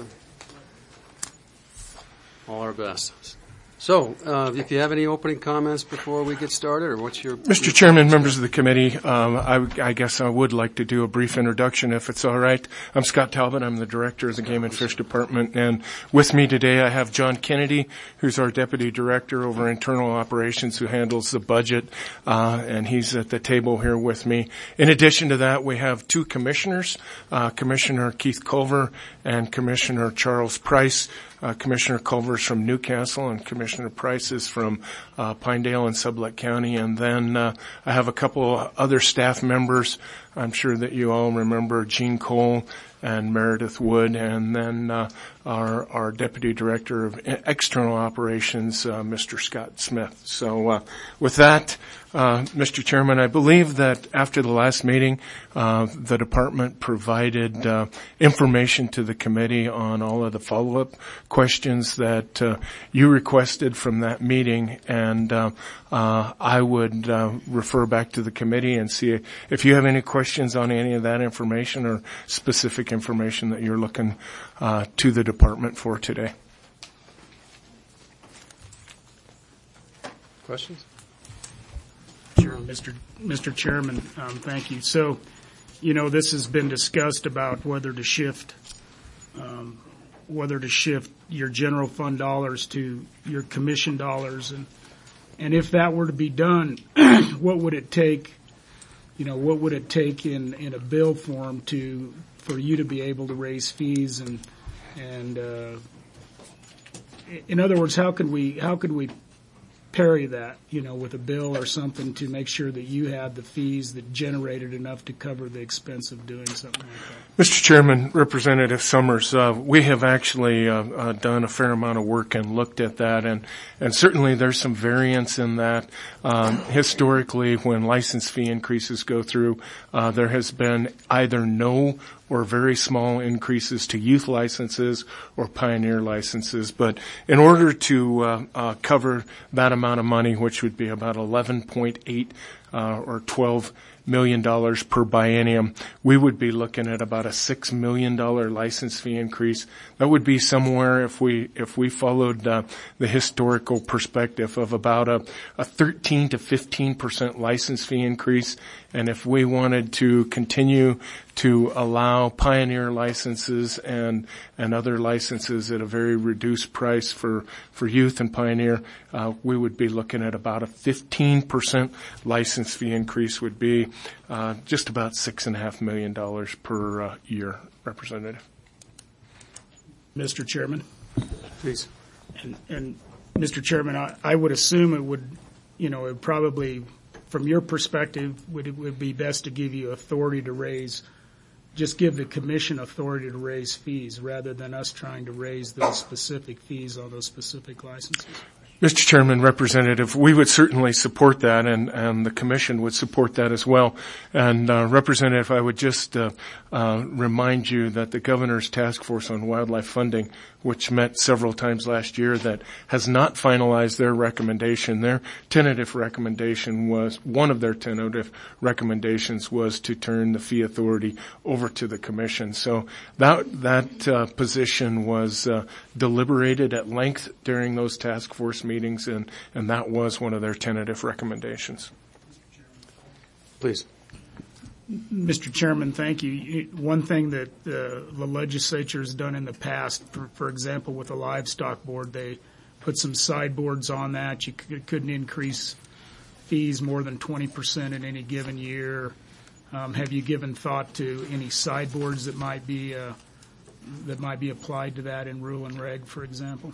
all our best. So, if you have any opening comments before we get started, or what's your... Mr. Chairman, members of the committee, I guess I would like to do a brief introduction, if it's all right. I'm Scott Talbot. I'm the director of the Game and Fish Department, and with me today I have John Kennedy, who's our deputy director over internal operations, who handles the budget, and he's at the table here with me. In addition to that, we have two commissioners, Commissioner Keith Culver and Commissioner Charles Price. Commissioner Culver's from Newcastle and Commissioner Price is from Pinedale and Sublette County. And then I have a couple other staff members. I'm sure that you all remember Gene Cole and Meredith Wood, and then our Deputy Director of External Operations, Mr. Scott Smith. So with that, Mr. Chairman, I believe that after the last meeting, the department provided information to the committee on all of the follow-up questions that you requested from that meeting, and I would refer back to the committee and see if you have any questions on any of that information or specific information that you're looking to the department for today. Questions? Sure, Mr. Chairman, thank you. So, you know, this has been discussed about whether to shift your general fund dollars to your commission dollars, and if that were to be done, what would it take? You know, what would it take in a bill form for you to be able to raise fees and in other words, how could we parry that, you know, with a bill or something to make sure that you had the fees that generated enough to cover the expense of doing something like that? Mr. Chairman, Representative Summers, we have actually done a fair amount of work and looked at that, and certainly there's some variance in that. Historically, when license fee increases go through, there has been either no or very small increases to youth licenses or pioneer licenses. But in order to cover that amount of money, which would be about 11.8 or $12 million per biennium, we would be looking at about a $6 million license fee increase. That would be somewhere, if we followed the historical perspective, of about a 13 to 15% license fee increase. And if we wanted to continue to allow pioneer licenses and other licenses at a very reduced price for youth and pioneer, we would be looking at about a 15% license fee increase, would be just about $6.5 million per year, Representative. Mr. Chairman? Please. And Mr. Chairman, I would assume it would, you know, it probably, from your perspective, it would be best to give you authority to raise, just give the commission authority to raise fees rather than us trying to raise those specific fees on those specific licenses. Mr. Chairman, Representative, we would certainly support that, and the Commission would support that as well. And Representative, I would just remind you that the Governor's Task Force on Wildlife Funding, which met several times last year, that has not finalized their recommendation. Their tentative recommendation was, one of their tentative recommendations was to turn the fee authority over to the Commission. So that position was deliberated at length during those task force meetings, and that was one of their tentative recommendations. Please. Mr. Chairman, thank you. One thing that the legislature has done in the past, for example, with the livestock board, they put some sideboards on that. You couldn't increase fees more than 20% in any given year. Have you given thought to any sideboards that might be applied to that in rule and reg, for example?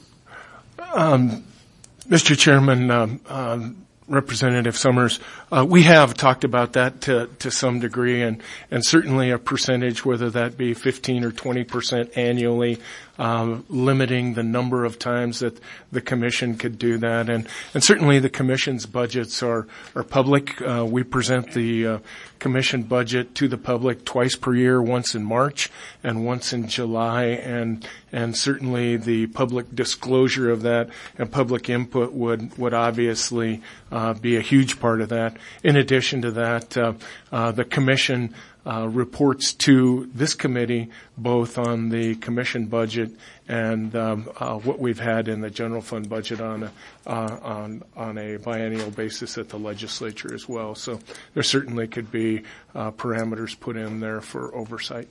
Mr. Chairman, Representative Summers, we have talked about that to some degree, and certainly a percentage, whether that be 15 or 20% annually, limiting the number of times that the Commission could do that. And certainly the Commission's budgets are public. We present the Commission budget to the public twice per year, once in March and once in July, and certainly the public disclosure of that and public input would obviously be a huge part of that. In addition to that, the Commission reports to this committee both on the Commission budget and what we've had in the general fund budget on a biennial basis at the legislature as well. So there certainly could be parameters put in there for oversight.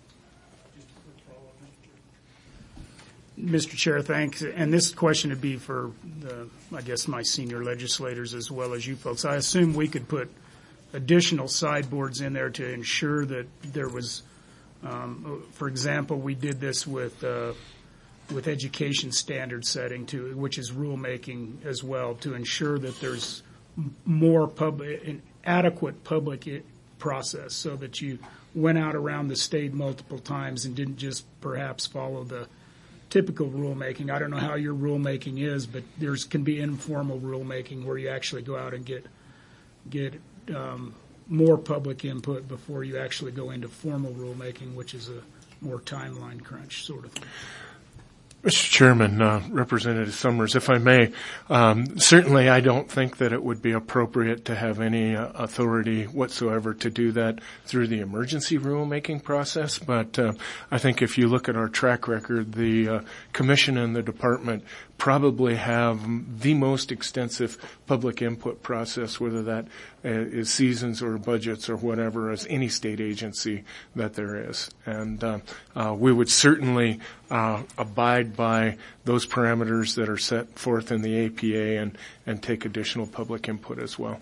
Mr. Chair, thanks. And this question would be for, I guess, my senior legislators as well as you folks. I assume we could put additional sideboards in there to ensure that there was, for example, we did this with education standard setting, which is rulemaking as well, to ensure that there's more an adequate public process, so that you went out around the state multiple times and didn't just perhaps follow the typical rulemaking. I don't know how your rulemaking is, but can be informal rulemaking where you actually go out and get more public input before you actually go into formal rulemaking, which is a more timeline crunch sort of thing. Mr. Chairman, Representative Summers, if I may, certainly I don't think that it would be appropriate to have any authority whatsoever to do that through the emergency rulemaking process. But I think if you look at our track record, the Commission and the Department probably have the most extensive public input process, whether that is seasons or budgets or whatever, as any state agency that there is. And we would certainly abide by those parameters that are set forth in the APA and take additional public input as well.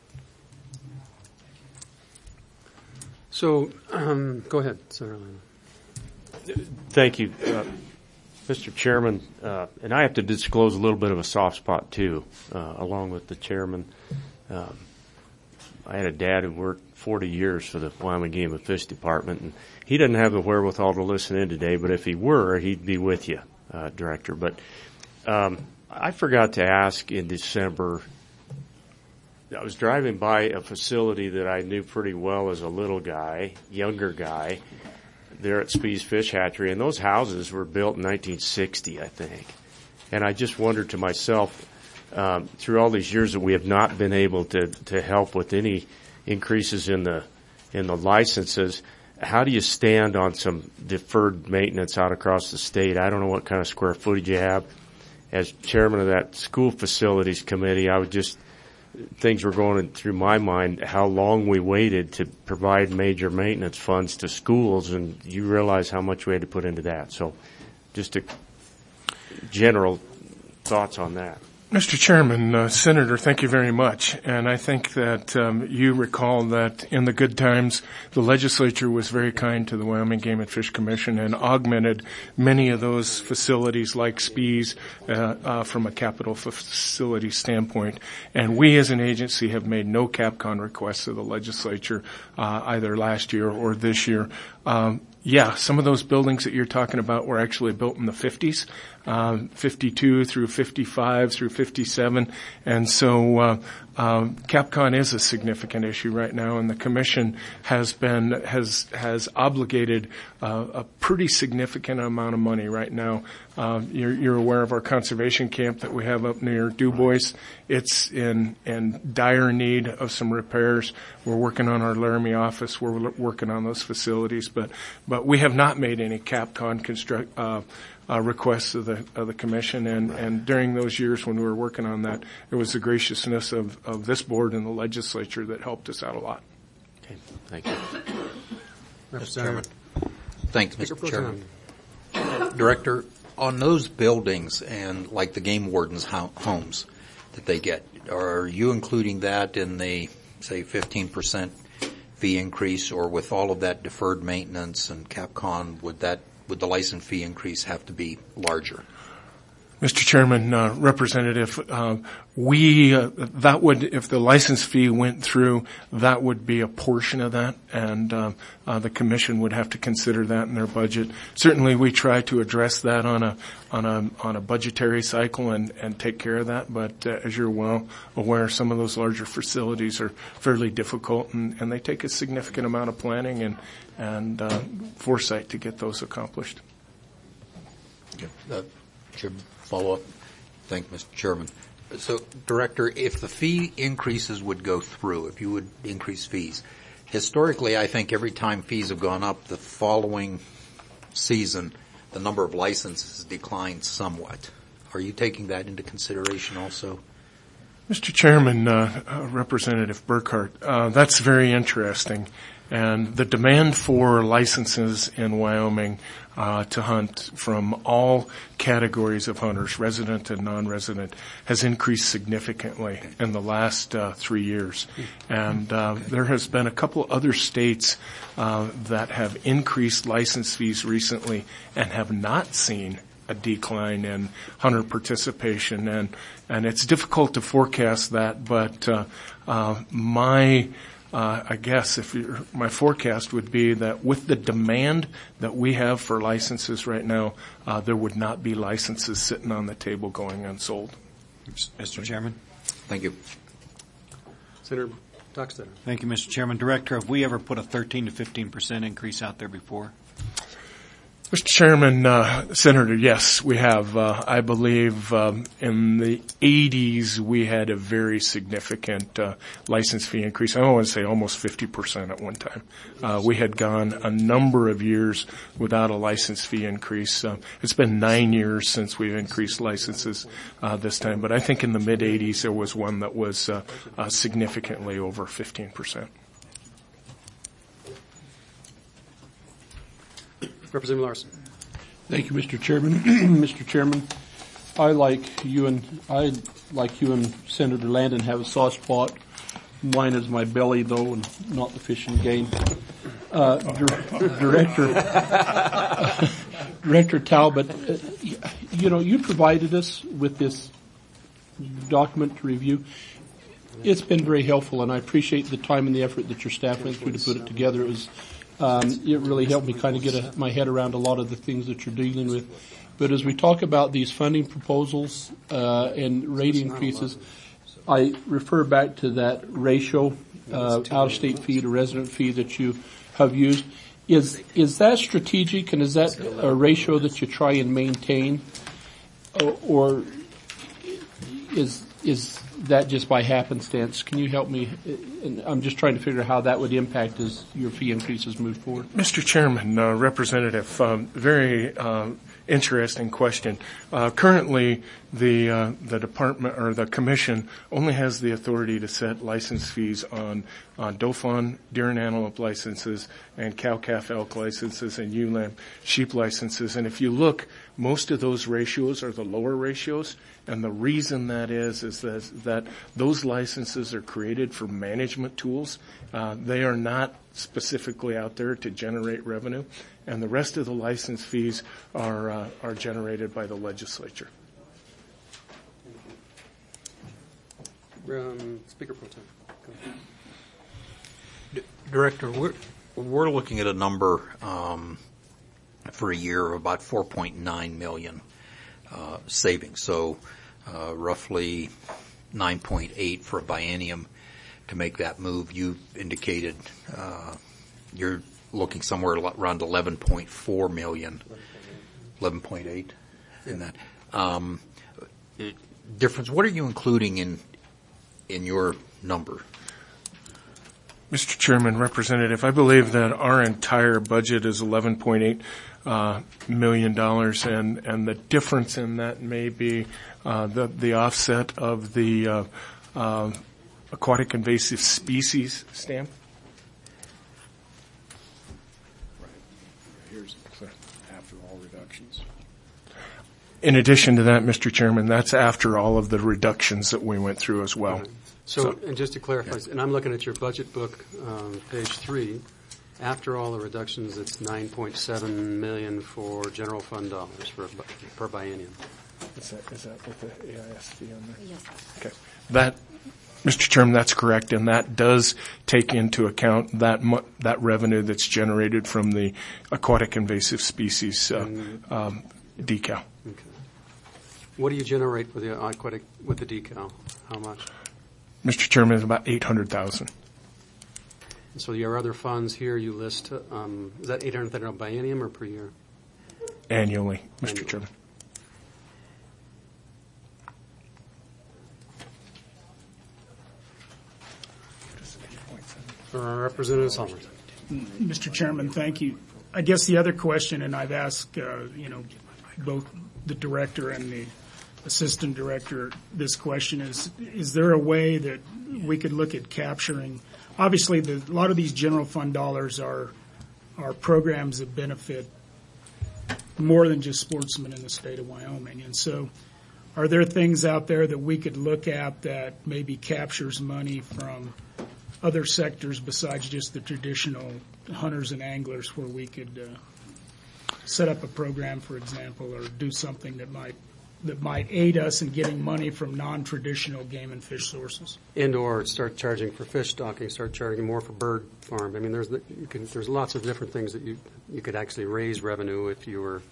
So, go ahead, Senator Lana. Thank you. Mr. Chairman, and I have to disclose a little bit of a soft spot too, along with the chairman. I had a dad who worked 40 years for the Wyoming Game and Fish Department, and he doesn't have the wherewithal to listen in today, but if he were, he'd be with you, Director. But I forgot to ask in December, I was driving by a facility that I knew pretty well as a little guy, younger guy, there at Spee's Fish Hatchery, and those houses were built in 1960, I think. And I just wondered to myself, through all these years that we have not been able to help with any increases in the licenses, how do you stand on some deferred maintenance out across the state? I don't know what kind of square footage you have. As chairman of that school facilities committee, things were going through my mind how long we waited to provide major maintenance funds to schools, and you realize how much we had to put into that. So just a general thoughts on that. Mr. Chairman, Senator, thank you very much. And I think that you recall that in the good times, the legislature was very kind to the Wyoming Game and Fish Commission and augmented many of those facilities like Spee's from a capital facility standpoint. And we as an agency have made no CapCon requests to the legislature either last year or this year. Yeah, some of those buildings that you're talking about were actually built in the 50s, 52 through 55 through 57. And so Capcom is a significant issue right now, and the Commission has obligated a pretty significant amount of money right now. You're aware of our conservation camp that we have up near DuBois. It's in dire need of some repairs. We're working on our Laramie office. We're working on those facilities, but we have not made any Capcom requests of the Commission, and during those years when we were working on that, it was the graciousness of this board and the legislature that helped us out a lot. Okay, thank you. Mr. Chairman. Thanks, Mr. Chairman. Director, on those buildings and like the game warden's homes that they get, are you including that in the, say, 15% fee increase, or with all of that deferred maintenance and Capcom, would the license fee increase have to be larger? Mr. Chairman, Representative, that would, if the license fee went through, that would be a portion of that, and the Commission would have to consider that in their budget. Certainly, we try to address that on a budgetary cycle and take care of that. But as you're well aware, some of those larger facilities are fairly difficult, and they take a significant amount of planning and foresight to get those accomplished. Should follow up. Thank you, Mr. Chairman. So, Director, if the fee increases would go through, if you would increase fees, historically, I think every time fees have gone up, the following season, the number of licenses declined somewhat. Are you taking that into consideration also? Mr. Chairman, Representative Burkhart, that's very interesting. And the demand for licenses in Wyoming to hunt from all categories of hunters, resident and non-resident, has increased significantly in the last 3 years. And there has been a couple other states that have increased license fees recently and have not seen a decline in hunter participation. And it's difficult to forecast that, but I guess my forecast would be that with the demand that we have for licenses right now, there would not be licenses sitting on the table going unsold. Mr. Chairman. Thank you. Senator Dockstader. Thank you, Mr. Chairman. Director, have we ever put a 13 to 15% increase out there before? Mr. Chairman, Senator, yes, we have. I believe in the 80s we had a very significant license fee increase. I want to say almost 50% at one time. We had gone a number of years without a license fee increase. It's been 9 years since we've increased licenses this time, but I think in the mid-80s there was one that was significantly over 15%. Representative Larson. Thank you, Mr. Chairman. Mr. Chairman, I like you and Senator Landon have a soft spot. Mine is my belly, though, and not the fish and game. Director Talbot, you provided us with this document to review. It's been very helpful, and I appreciate the time and the effort that your staff went through to put it together. It really helped me kind of get my head around a lot of the things that you're dealing with. But as we talk about these funding proposals and rate increases, I refer back to that ratio, out-of-state fee to resident fee that you have used. Is that strategic, and is that a ratio that you try and maintain, or is that just by happenstance? Can you help me? And I'm just trying to figure out how that would impact as your fee increases move forward. Mr. Chairman, Representative, very interesting question. Currently, the department or the commission only has the authority to set license fees on Dauphin deer and antelope licenses and cow-calf elk licenses and ewe-lamb sheep licenses. And if you look, most of those ratios are the lower ratios. And the reason that is that those licenses are created for management tools. They are not specifically out there to generate revenue. And the rest of the license fees are generated by the legislature. Speaker Pro Tem. Director, we're looking at a number for a year of about 4.9 million savings. So roughly 9.8 for a biennium to make that move. You indicated you're looking somewhere around 11.4 million, 11.8 in that. Difference. What are you including in your number? Mr. Chairman, Representative, I believe that our entire budget is $11.8 million, and the difference in that may be the offset of the aquatic invasive species stamp. Here's after all reductions. In addition to that, Mr. Chairman, that's after all of the reductions that we went through as well. Right. So, and just to clarify, and I'm looking at your budget book, page 3. After all the reductions, it's $9.7 million for general fund dollars per biennium. Is that with the AISD on there? Yes. Okay. That, Mr. Chairman, that's correct, and that does take into account that revenue that's generated from the aquatic invasive species decal. Okay. What do you generate with the decal? How much? Mr. Chairman, it's about $800,000. So your other funds here you list, is that $800,000 biennium or per year? Annually, Mr. Chairman. Representative Summers. Mr. Chairman, thank you. I guess the other question, and I've asked, both the director and the assistant director this question, is there a way that we could look at capturing, obviously a lot of these general fund dollars are programs that benefit more than just sportsmen in the state of Wyoming. And so are there things out there that we could look at that maybe captures money from other sectors besides just the traditional hunters and anglers, where we could set up a program, for example, or do something that might aid us in getting money from non-traditional game and fish sources? And/or start charging for fish stocking, start charging more for bird farm. I mean, there's lots of different things that you could actually raise revenue if you were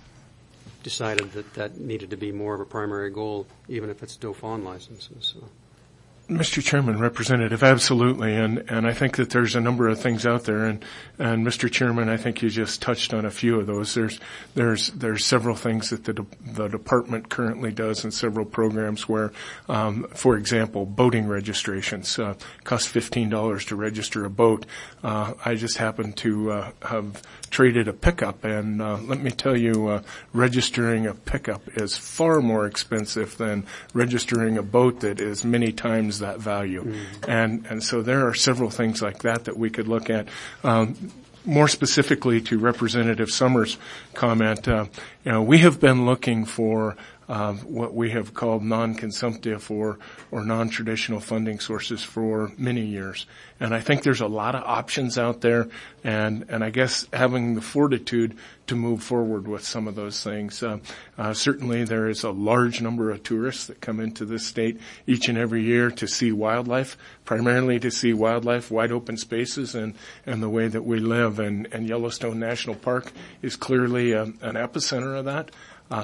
decided that needed to be more of a primary goal, even if it's Dauphin licenses. So. Mr. Chairman, Representative, absolutely, and I think that there's a number of things out there, and Mr. Chairman, I think you just touched on a few of those. There's several things that the department currently does, and several programs where, for example, boating registrations cost $15 to register a boat. I just happen to have traded a pickup, and let me tell you, registering a pickup is far more expensive than registering a boat that is many times that value. Mm-hmm. And so there are several things like that we could look at. More specifically to Representative Summers' comment, we have been looking for what we have called non-consumptive or non-traditional funding sources for many years. And I think there's a lot of options out there, and I guess having the fortitude to move forward with some of those things. Certainly there is a large number of tourists that come into this state each and every year to see wildlife, primarily to see wildlife, wide open spaces, and the way that we live. And Yellowstone National Park is clearly an epicenter of that.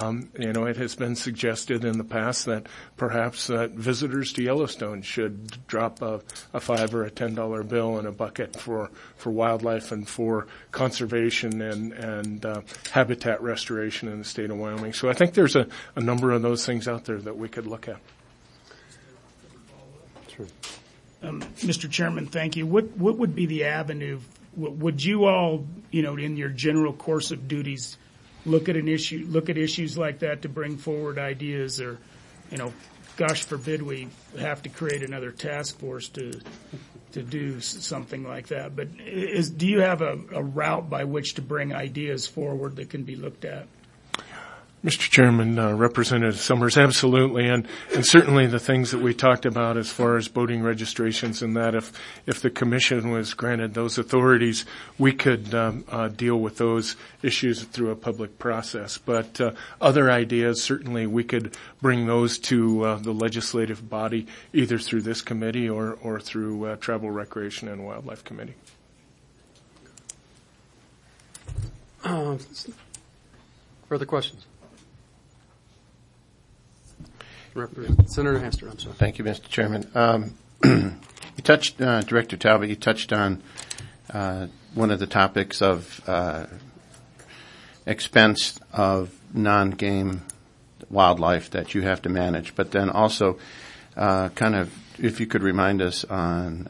It has been suggested in the past that perhaps visitors to Yellowstone should drop a $5 or a $10 bill in a bucket for wildlife and for conservation and habitat restoration in the state of Wyoming. So I think there's a number of those things out there that we could look at. Sure. Mr. Chairman, thank you. What would be the avenue? Would you all, in your general course of duties, look at issues like that to bring forward ideas, or, gosh forbid we have to create another task force to do something like that. But do you have a route by which to bring ideas forward that can be looked at? Mr. Chairman, Representative Summers, absolutely, and certainly the things that we talked about as far as boating registrations and that, if the commission was granted those authorities, we could deal with those issues through a public process. But other ideas, certainly we could bring those to the legislative body, either through this committee or through Travel, Recreation, and Wildlife Committee. Further questions? Senator Hastert, I'm sorry. Thank you, Mr. Chairman. You touched, Director Talbot, you touched on one of the topics of expense of non-game wildlife that you have to manage, but then also kind of, if you could remind us on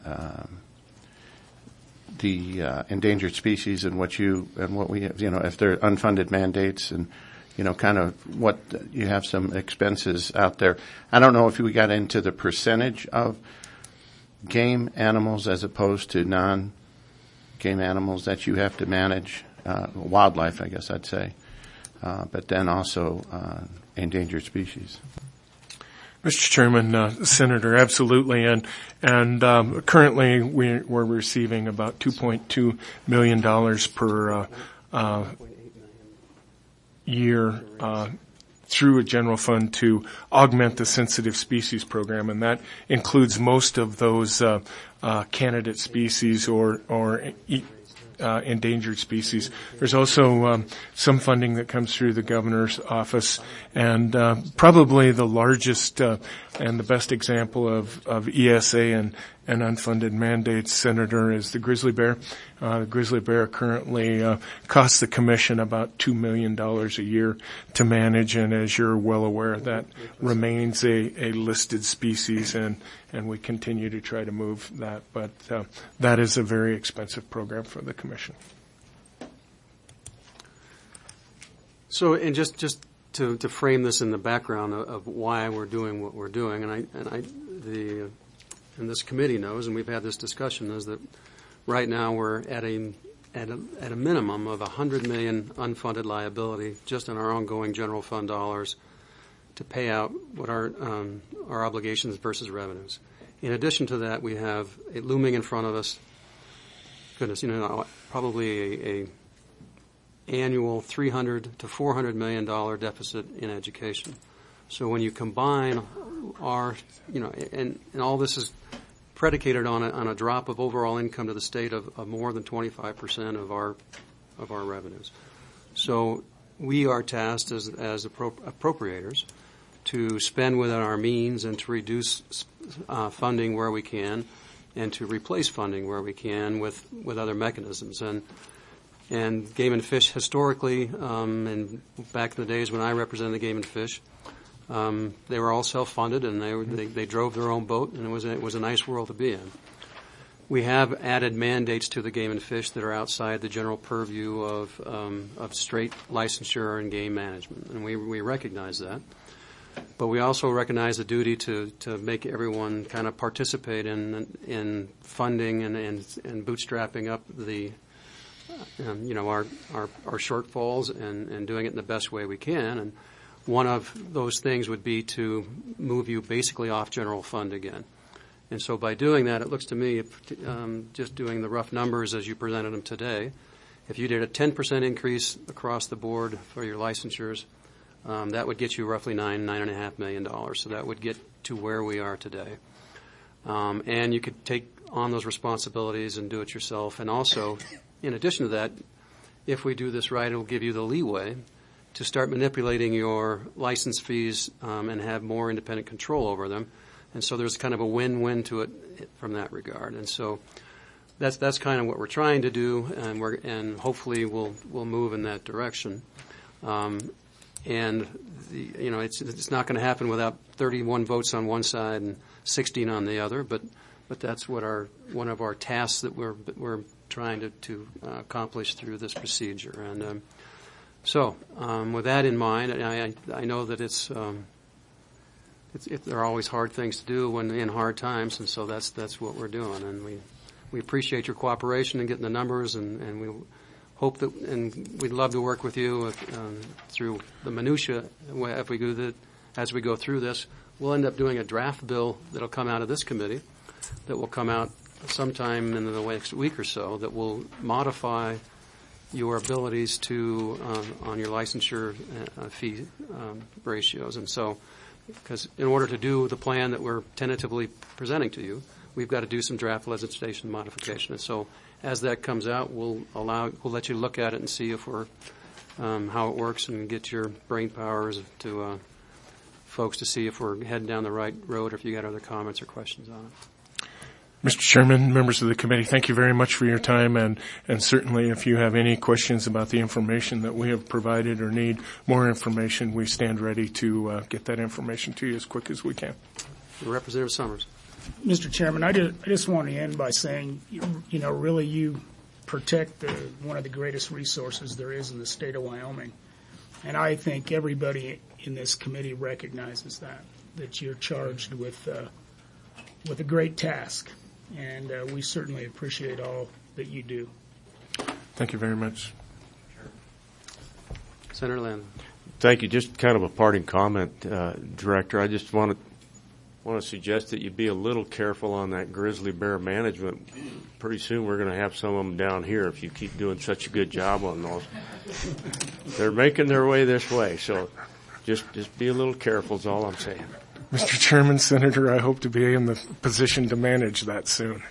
the endangered species and what we have, if there are unfunded mandates and kind of what you have some expenses out there. I don't know if we got into the percentage of game animals as opposed to non-game animals that you have to manage, wildlife, I guess I'd say, but then also endangered species. Mr. Chairman, Senator, absolutely, and currently we're receiving about $2.2 million per year through a general fund to augment the sensitive species program, and that includes most of those candidate species or endangered species. There's also some funding that comes through the governor's office, and probably the largest and the best example of ESA and unfunded mandates, Senator, is the grizzly bear. The grizzly bear currently costs the commission about $2 million a year to manage, and as you're well aware, that remains a listed species, and we continue to try to move that. But that is a very expensive program for the commission. So, and just to frame this in the background of why we're doing what we're doing, and this committee knows, and we've had this discussion, is that right now we're at a minimum of $100 million unfunded liability just in our ongoing general fund dollars to pay out what our obligations versus revenues. In addition to that, we have it looming in front of us. Goodness, probably a annual $300 to $400 million deficit in education. So when you combine our, and all this is predicated on a drop of overall income to the state of more than 25% of our revenues. So we are tasked as appropriators to spend within our means and to reduce funding where we can, and to replace funding where we can with other mechanisms. And Game and Fish historically, and back in the days when I represented the Game and Fish, they were all self-funded, and they drove their own boat, and it was a nice world to be in. We have added mandates to the Game and Fish that are outside the general purview of straight licensure and game management, and we recognize that. But we also recognize the duty to make everyone kind of participate in funding and bootstrapping up the our shortfalls and doing it in the best way we can. And one of those things would be to move you basically off general fund again. And so by doing that, it looks to me, just doing the rough numbers as you presented them today, if you did a 10% increase across the board for your licensures, that would get you roughly $9.5 million. So that would get to where we are today. And you could take on those responsibilities and do it yourself. And also, in addition to that, if we do this right, it will give you the leeway to start manipulating your license fees and have more independent control over them. And so there's kind of a win-win to it from that regard. And so that's kind of what we're trying to do, and hopefully we'll move in that direction. And it's not going to happen without 31 votes on one side and 16 on the other. But that's what one of our tasks that we're trying to accomplish through this procedure. And so with that in mind, I know that there are always hard things to do when in hard times, and so that's what we're doing. And we appreciate your cooperation in getting the numbers, and we hope that, and we'd love to work with you through the minutia. If we do that, as we go through this, we'll end up doing a draft bill that'll come out of this committee, that will come out sometime in the next week or so, that will modify your abilities to on your licensure fee ratios. And so, because in order to do the plan that we're tentatively presenting to you, we've got to do some draft legislation modification. And so, as that comes out, we'll let you look at it and see if we're how it works and get your brain powers to folks to see if we're heading down the right road or if you got other comments or questions on it. Mr. Chairman, members of the committee, thank you very much for your time, and certainly if you have any questions about the information that we have provided or need more information, we stand ready to get that information to you as quick as we can. Representative Summers. Mr. Chairman, I just want to end by saying, really you protect one of the greatest resources there is in the state of Wyoming. And I think everybody in this committee recognizes that you're charged with a great task. And we certainly appreciate all that you do. Thank you very much. Senator Landon. Thank you. Just kind of a parting comment, Director. I just want to suggest that you be a little careful on that grizzly bear management. Pretty soon we're going to have some of them down here if you keep doing such a good job on those. They're making their way this way, so just be a little careful is all I'm saying. Mr. Chairman, Senator, I hope to be in the position to manage that soon.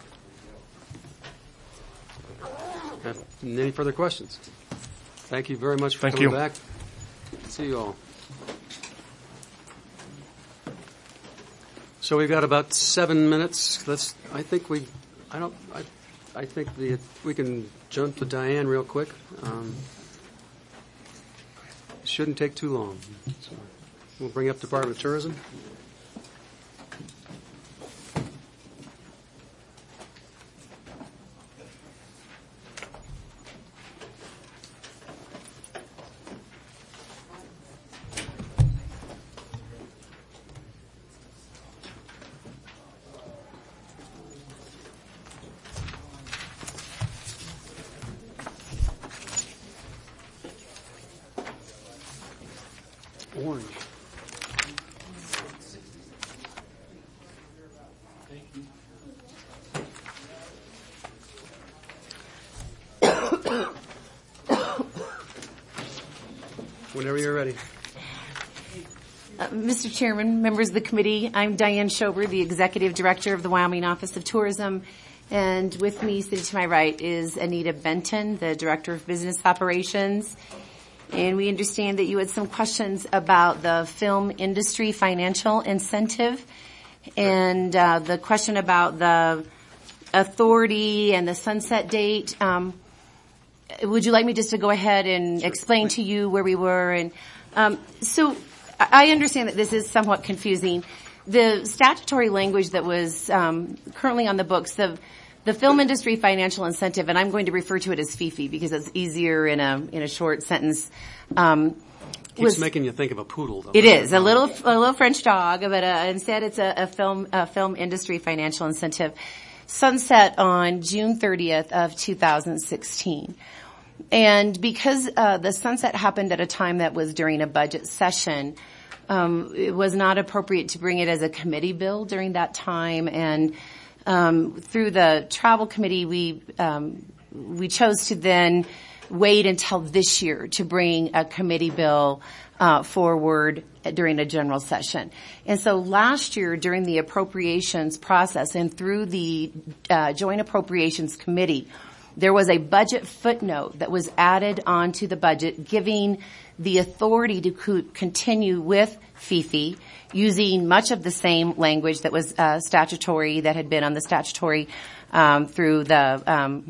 Any further questions? Thank you very much for coming back. See you all. So we've got about 7 minutes. I think we can jump to Diane real quick. Shouldn't take too long. So we'll bring up Department of Tourism. Orange. Whenever you're ready. Mr. Chairman, members of the committee, I'm Diane Schober, the Executive Director of the Wyoming Office of Tourism, and with me, sitting to my right, is Anita Benton, the Director of Business Operations. And we understand that you had some questions about the film industry financial incentive and the question about the authority and the sunset date. Would you like me just to go ahead and explain to you where we were? And so I understand that this is somewhat confusing. The statutory language that was currently on the books, the film industry financial incentive, and I'm going to refer to it as FIFI because it's easier in a short sentence. Keeps making you think of a poodle, though. It is a little French dog, but instead it's a film industry financial incentive. Sunset on June 30th of 2016. And because the sunset happened at a time that was during a budget session, it was not appropriate to bring it as a committee bill during that time. And through the travel committee, we chose to then wait until this year to bring a committee bill forward during a general session. And so last year during the appropriations process and through the Joint Appropriations Committee, there was a budget footnote that was added onto the budget giving the authority to continue with FIFI using much of the same language that was statutory, that had been on the statutory through the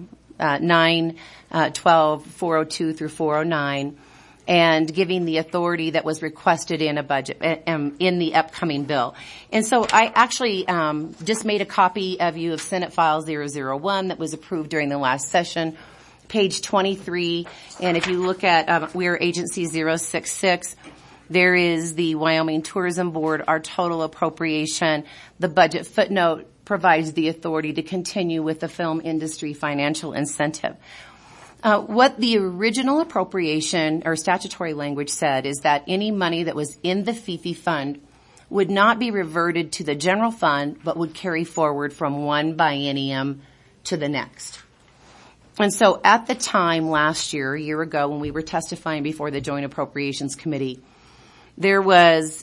9/12, 402 through 409, and giving the authority that was requested in a budget in the upcoming bill. And so I actually just made a copy of you of Senate File 001 that was approved during the last session, page 23. And if you look at we're Agency 066, there is the Wyoming Tourism Board, our total appropriation. The budget footnote provides the authority to continue with the film industry financial incentive. What the original appropriation or statutory language said is that any money that was in the FIFI fund would not be reverted to the general fund, but would carry forward from one biennium to the next. And so at the time last year, a year ago, when we were testifying before the Joint Appropriations Committee, there was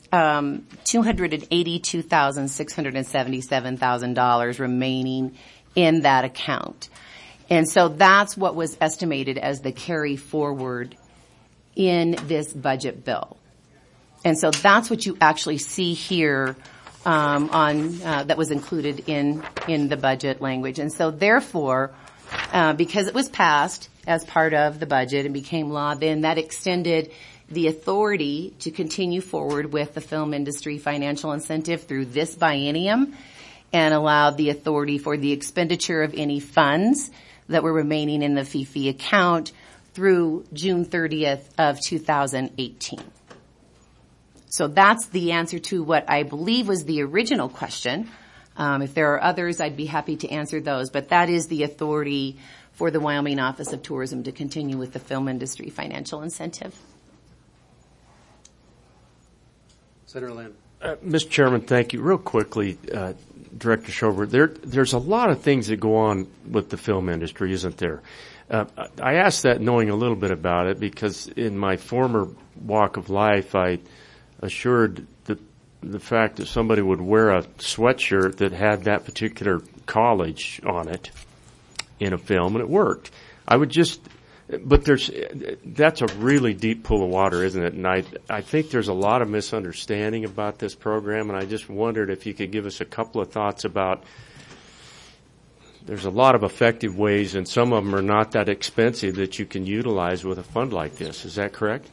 $282,677,000 remaining in that account. And so that's what was estimated as the carry forward in this budget bill. And so that's what you actually see here that was included in the budget language. And so therefore, because it was passed as part of the budget and became law, then that extended the authority to continue forward with the film industry financial incentive through this biennium, and allowed the authority for the expenditure of any funds that were remaining in the FIFI account through June 30th of 2018. So that's the answer to what I believe was the original question. If there are others, I'd be happy to answer those, but that is the authority for the Wyoming Office of Tourism to continue with the film industry financial incentive. Senator Land. Mr. Chairman, thank you. Real quickly, Director Schobert, there's a lot of things that go on with the film industry, isn't there? I asked that knowing a little bit about it because in my former walk of life, I assured the fact that somebody would wear a sweatshirt that had that particular college on it in a film, and it worked. But that's a really deep pool of water, isn't it? And I think there's a lot of misunderstanding about this program, and I just wondered if you could give us a couple of thoughts about. There's a lot of effective ways, and some of them are not that expensive that you can utilize with a fund like this. Is that correct?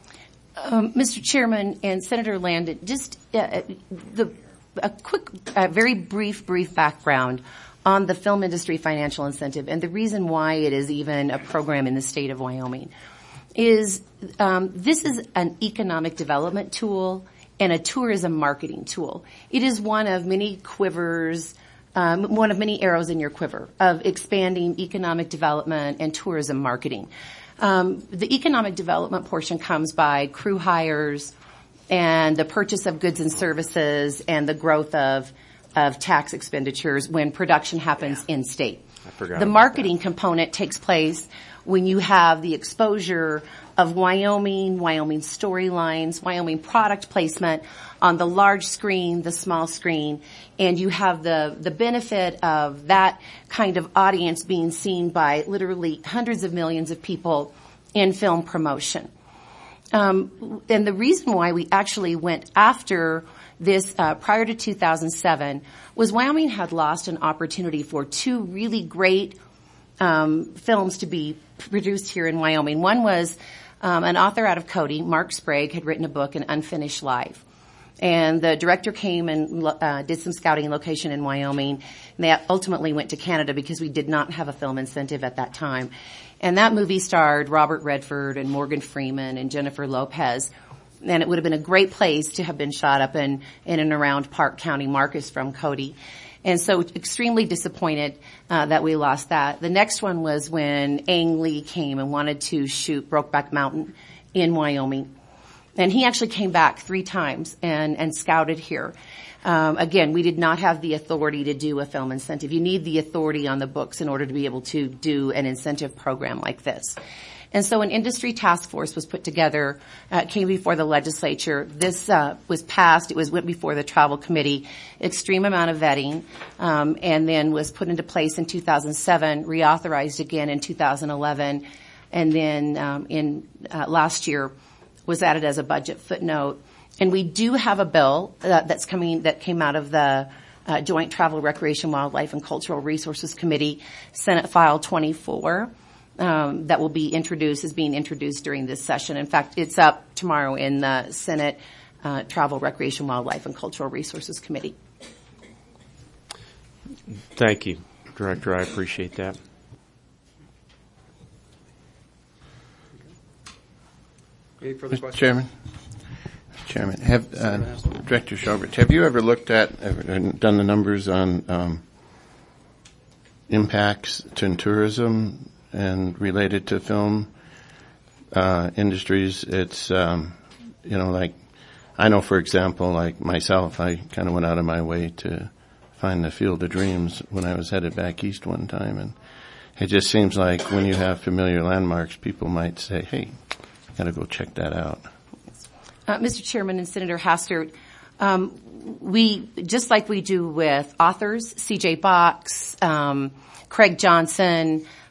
Mr. Chairman and Senator Land, just a quick, very brief background on the film industry financial incentive and the reason why it is even a program in the state of Wyoming is this is an economic development tool and a tourism marketing tool. It is one of many quivers, one of many arrows in your quiver of expanding economic development and tourism marketing. The economic development portion comes by crew hires and the purchase of goods and services and the growth of tax expenditures when production happens in state. The marketing component takes place when you have the exposure of Wyoming storylines, Wyoming product placement on the large screen, the small screen, and you have the benefit of that kind of audience being seen by literally hundreds of millions of people in film promotion. And the reason why we actually went after this prior to 2007 was Wyoming had lost an opportunity for two really great films to be produced here in Wyoming. One was an author out of Cody, Mark Sprague, had written a book, An Unfinished Life. And the director came and did some scouting location in Wyoming. And they ultimately went to Canada because we did not have a film incentive at that time. And that movie starred Robert Redford and Morgan Freeman and Jennifer Lopez. And it would have been a great place to have been shot up in and around Park County, Marcus from Cody. And so extremely disappointed that we lost that. The next one was when Ang Lee came and wanted to shoot Brokeback Mountain in Wyoming. And he actually came back 3 times and scouted here. Again, we did not have the authority to do a film incentive. You need the authority on the books in order to be able to do an incentive program like this. And so an industry task force was put together, came before the legislature. This was passed. It went before the travel committee, extreme amount of vetting, and then was put into place in 2007, reauthorized again in 2011, and then in last year was added as a budget footnote. And we do have a bill that came out of the Joint Travel, Recreation, Wildlife, and Cultural Resources Committee, Senate File 24. That will be is being introduced during this session. In fact, it's up tomorrow in the Senate Travel, Recreation, Wildlife, and Cultural Resources Committee. Thank you, Director. I appreciate that. Any further questions? Chairman, Director Schobert, have you ever looked at and done the numbers on impacts to tourism and related to film industries? It's, like, I know, for example, like myself, I kind of went out of my way to find the Field of Dreams when I was headed back east one time. And it just seems like when you have familiar landmarks, people might say, hey, got to go check that out. Mr. Chairman and Senator Hastert, we, just like we do with authors, C.J. Box, Craig Johnson,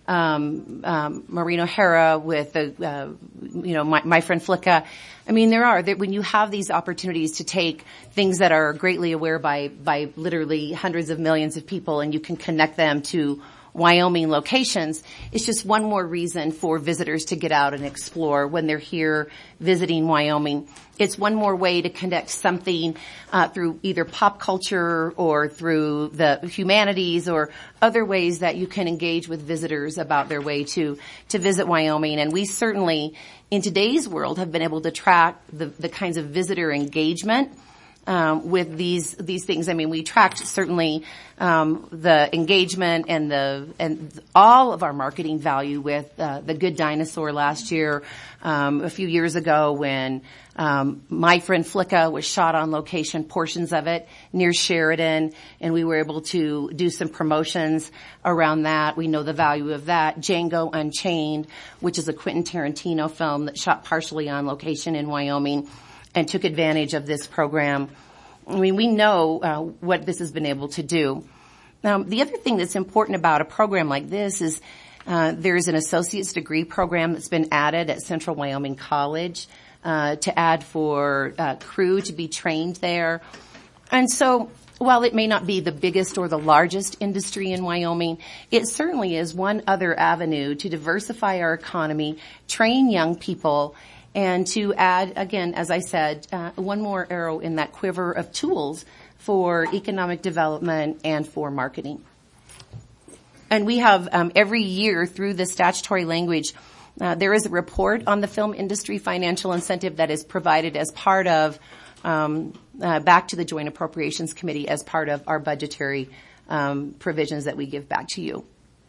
Maureen O'Hara, with my friend Flicka. I mean, when you have these opportunities to take things that are greatly aware by literally hundreds of millions of people, and you can connect them to Wyoming locations, it's just one more reason for visitors to get out and explore when they're here visiting Wyoming. It's one more way to connect something through either pop culture or through the humanities or other ways that you can engage with visitors about their way to visit Wyoming. And we certainly, in today's world, have been able to track the kinds of visitor engagement with these things. I mean, we tracked certainly the engagement and all of our marketing value with the Good Dinosaur last year. A few years ago, when my friend Flicka was shot on location, portions of it near Sheridan, and we were able to do some promotions around that. We know the value of that. Django Unchained, which is a Quentin Tarantino film that shot partially on location in Wyoming, and took advantage of this program. I mean, we know what this has been able to do. Now, the other thing that's important about a program like this is there's an associate's degree program that's been added at Central Wyoming College to add for crew to be trained there. And so while it may not be the biggest or the largest industry in Wyoming, it certainly is one other avenue to diversify our economy, train young people, and to add, again, as I said, one more arrow in that quiver of tools for economic development and for marketing. And we have every year through the statutory language, there is a report on the film industry financial incentive that is provided as part of, back to the Joint Appropriations Committee as part of our budgetary provisions that we give back to you.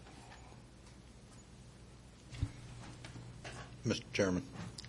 Mr. Chairman.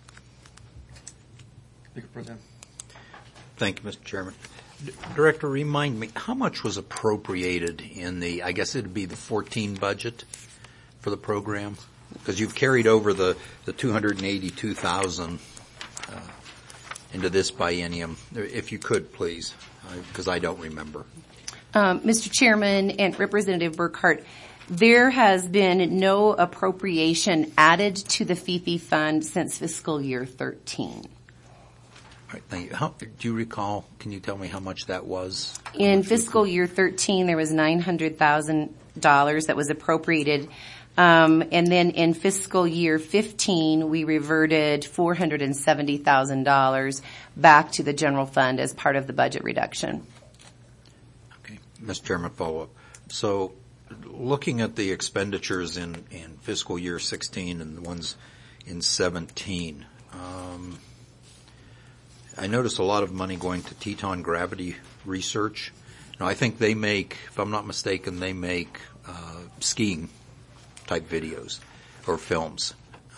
Speaker Pro Tem. Thank you, Mr. Chairman. Director, remind me, how much was appropriated in I guess it would be the 14 budget for the program? Because you've carried over the $282,000 into this biennium. If you could, please, because I don't remember. Mr. Chairman and Representative Burkhart, there has been no appropriation added to the FIFI fund since fiscal year 13. All right, thank you. Do you recall, can you tell me how much that was? In fiscal year 13, there was $900,000 that was appropriated. And then in fiscal year 15, we reverted $470,000 back to the general fund as part of the budget reduction. Okay. Mr. Chairman, follow-up. So looking at the expenditures in fiscal year 16 and the ones in 17, I noticed a lot of money going to Teton Gravity Research. Now, I think they make, if I'm not mistaken, they make skiing type videos or films.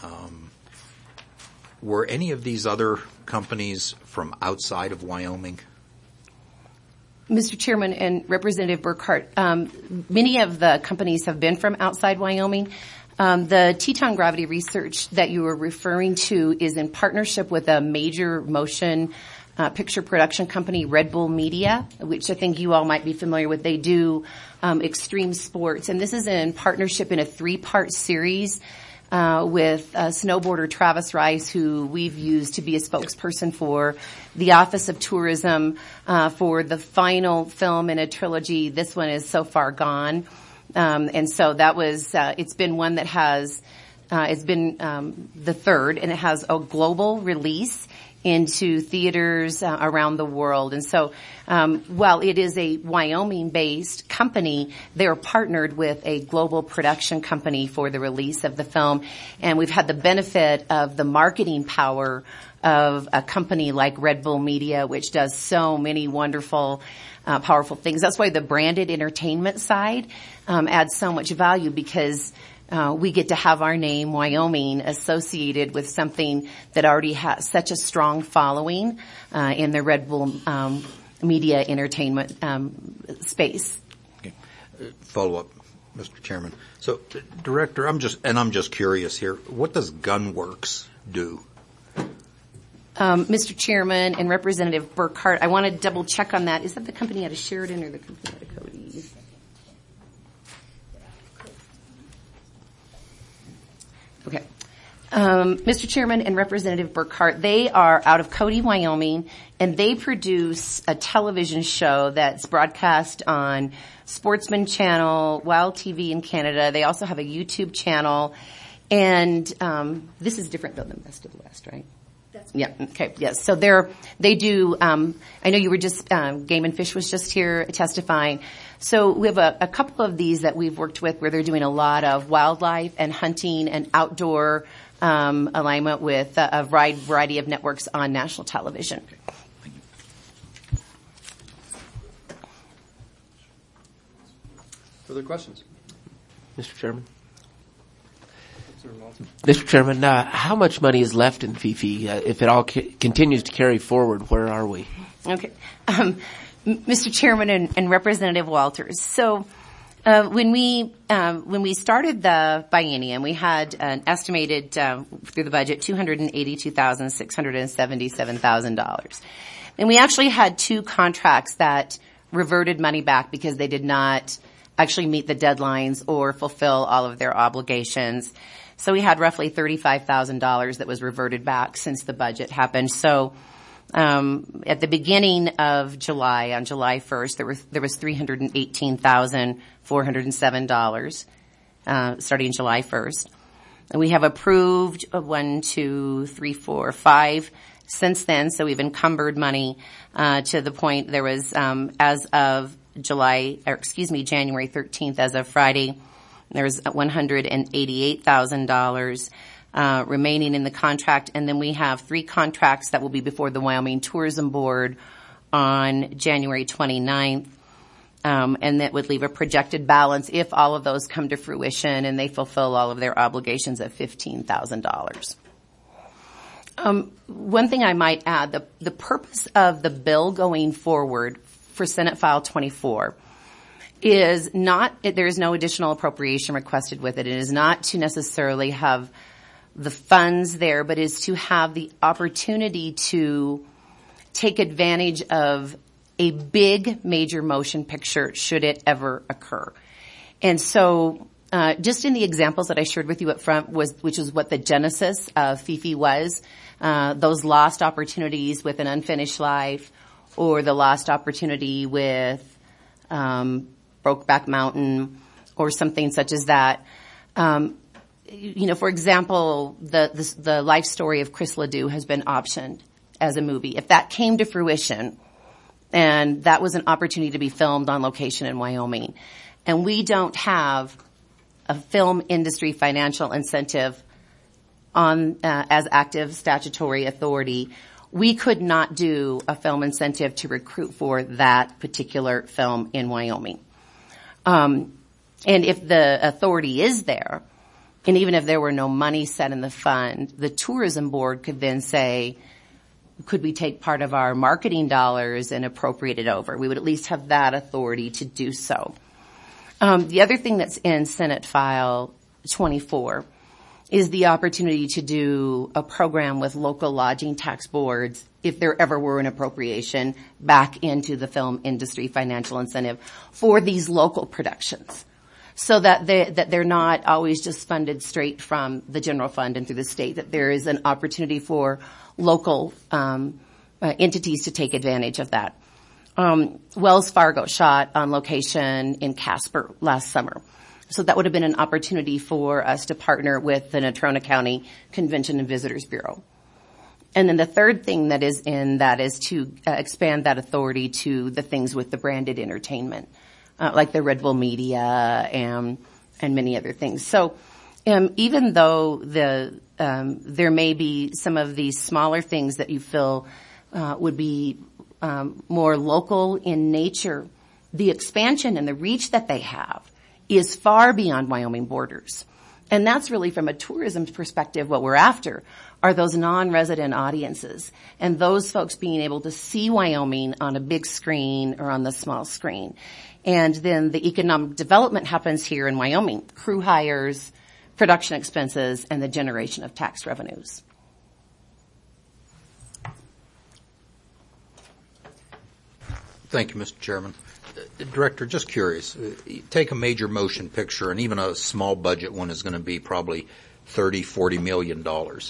Were any of these other companies from outside of Wyoming? Mr. Chairman and Representative Burkhart, many of the companies have been from outside Wyoming. The Teton Gravity Research that you were referring to is in partnership with a major motion picture production company, Red Bull Media, which I think you all might be familiar with. They do extreme sports, and this is in partnership in a 3-part series with snowboarder Travis Rice, who we've used to be a spokesperson for the Office of Tourism for the final film in a trilogy. This one is So Far Gone. And so that was, it's been one that has, it's been the third, and it has a global release into theaters around the world. And so while it is a Wyoming-based company, they're partnered with a global production company for the release of the film. And we've had the benefit of the marketing power of a company like Red Bull Media, which does so many wonderful powerful things. That's why the branded entertainment side adds so much value, because we get to have our name, Wyoming, associated with something that already has such a strong following in the Red Bull media entertainment space. Okay. Follow-up, Mr. Chairman. So, Director, I'm just curious here. What does Gunworks do? Mr. Chairman and Representative Burkhart, I want to double check on that. Is that the company out of Sheridan or the company out of Cody? Okay. Mr. Chairman and Representative Burkhart, they are out of Cody, Wyoming, and they produce a television show that's broadcast on Sportsman Channel, Wild TV in Canada. They also have a YouTube channel, and this is different than Best of the West, right? Yeah. Okay. Yes. So they do. I know you were just Game and Fish was just here testifying. So we have a couple of these that we've worked with where they're doing a lot of wildlife and hunting and outdoor alignment with a variety of networks on national television. Further questions? Mr. Chairman. Mr. Chairman, how much money is left in FIFI? If it all continues to carry forward, where are we? Okay. Mr. Chairman and Representative Walters. So when we started the biennium, we had an estimated through the budget $282,677,000. And we actually had 2 contracts that reverted money back because they did not actually meet the deadlines or fulfill all of their obligations. So we had roughly $35,000 that was reverted back since the budget happened. So at the beginning of July, on July 1st, there was $318,407 starting July 1st. And we have approved 5 since then. So we've encumbered money to the point there was as of January 13th, as of Friday, there's $188,000 remaining in the contract, and then we have 3 contracts that will be before the Wyoming Tourism Board on January 29th, and that would leave a projected balance if all of those come to fruition and they fulfill all of their obligations of $15,000. One thing I might add, the purpose of the bill going forward for Senate File 24 is not, there is no additional appropriation requested with it. It is not to necessarily have the funds there, but is to have the opportunity to take advantage of a big major motion picture should it ever occur. And so just in the examples that I shared with you up front, which is what the genesis of FIFI was, those lost opportunities with an unfinished life, or the lost opportunity with Brokeback Mountain, or something such as that. For example, the life story of Chris Ledoux has been optioned as a movie. If that came to fruition, and that was an opportunity to be filmed on location in Wyoming, and we don't have a film industry financial incentive on as active statutory authority, we could not do a film incentive to recruit for that particular film in Wyoming. And if the authority is there, and even if there were no money set in the fund, the tourism board could then say, could we take part of our marketing dollars and appropriate it over? We would at least have that authority to do so. The other thing that's in Senate File 24 is the opportunity to do a program with local lodging tax boards if there ever were an appropriation back into the film industry financial incentive for these local productions, so that they're not always just funded straight from the general fund and through the state, that there is an opportunity for local entities to take advantage of that. Wells Fargo shot on location in Casper last summer. So that would have been an opportunity for us to partner with the Natrona County Convention and Visitors Bureau. And then the third thing that is in that is to expand that authority to the things with the branded entertainment, like the Red Bull Media and many other things. So even though there may be some of these smaller things that you feel would be more local in nature, the expansion and the reach that they have is far beyond Wyoming borders. And that's really, from a tourism perspective, what we're after are those non-resident audiences and those folks being able to see Wyoming on a big screen or on the small screen. And then the economic development happens here in Wyoming, crew hires, production expenses, and the generation of tax revenues. Thank you, Mr. Chairman. Director, just curious, take a major motion picture, and even a small budget one is going to be probably $30-40 million.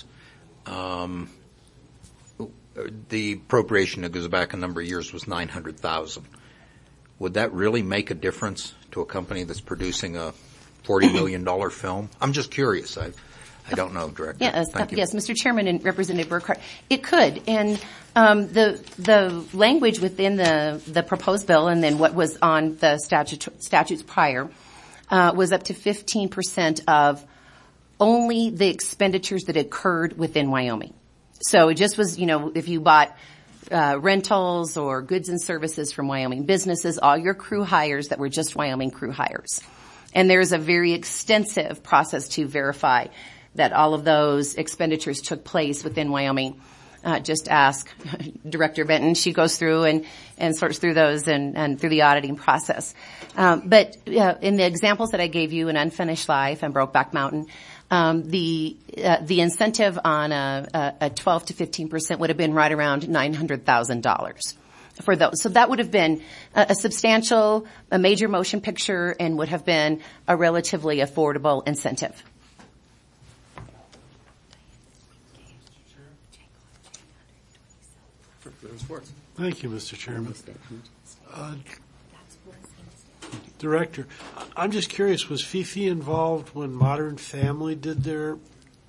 The appropriation that goes back a number of years was $900,000. Would that really make a difference to a company that's producing a $40 million film? I'm just curious. I don't know, Director. Yes, Thank you. yes, Mr. Chairman and Representative Burkhart. It could, and the language within the proposed bill, and then what was on the statutes prior, was up to 15% of only the expenditures that occurred within Wyoming. So it just was, if you bought rentals or goods and services from Wyoming businesses, all your crew hires that were just Wyoming crew hires. And there's a very extensive process to verify that all of those expenditures took place within Wyoming. Just ask Director Benton. She goes through and sorts through those and through the auditing process. But in the examples that I gave you in Unfinished Life and Brokeback Mountain, the incentive on a 12 to 15% would have been right around $900,000 for those. So that would have been a major motion picture, and would have been a relatively affordable incentive. Thank you, Mr. Chairman. Director, I'm just curious, was Fifi involved when Modern Family did their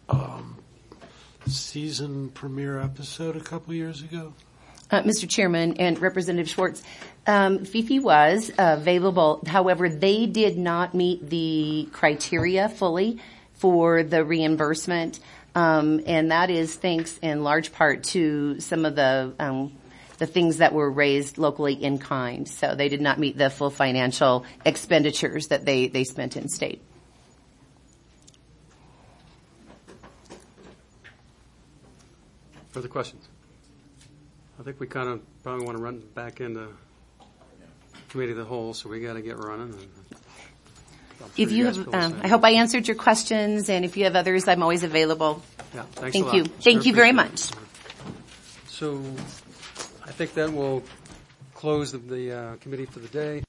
season premiere episode a couple years ago? Mr. Chairman and Representative Schwartz, Fifi was available. However, they did not meet the criteria fully for the reimbursement, and that is thanks in large part to some of the things that were raised locally in kind. So they did not meet the full financial expenditures that they spent in state. Further questions? I think we kind of probably want to run back into committee of the whole, so we got to get running. If you have, I hope I answered your questions, and if you have others, I'm always available. Yeah, thanks Thank a lot. you. Thank you very much. So I think that will close the committee for the day.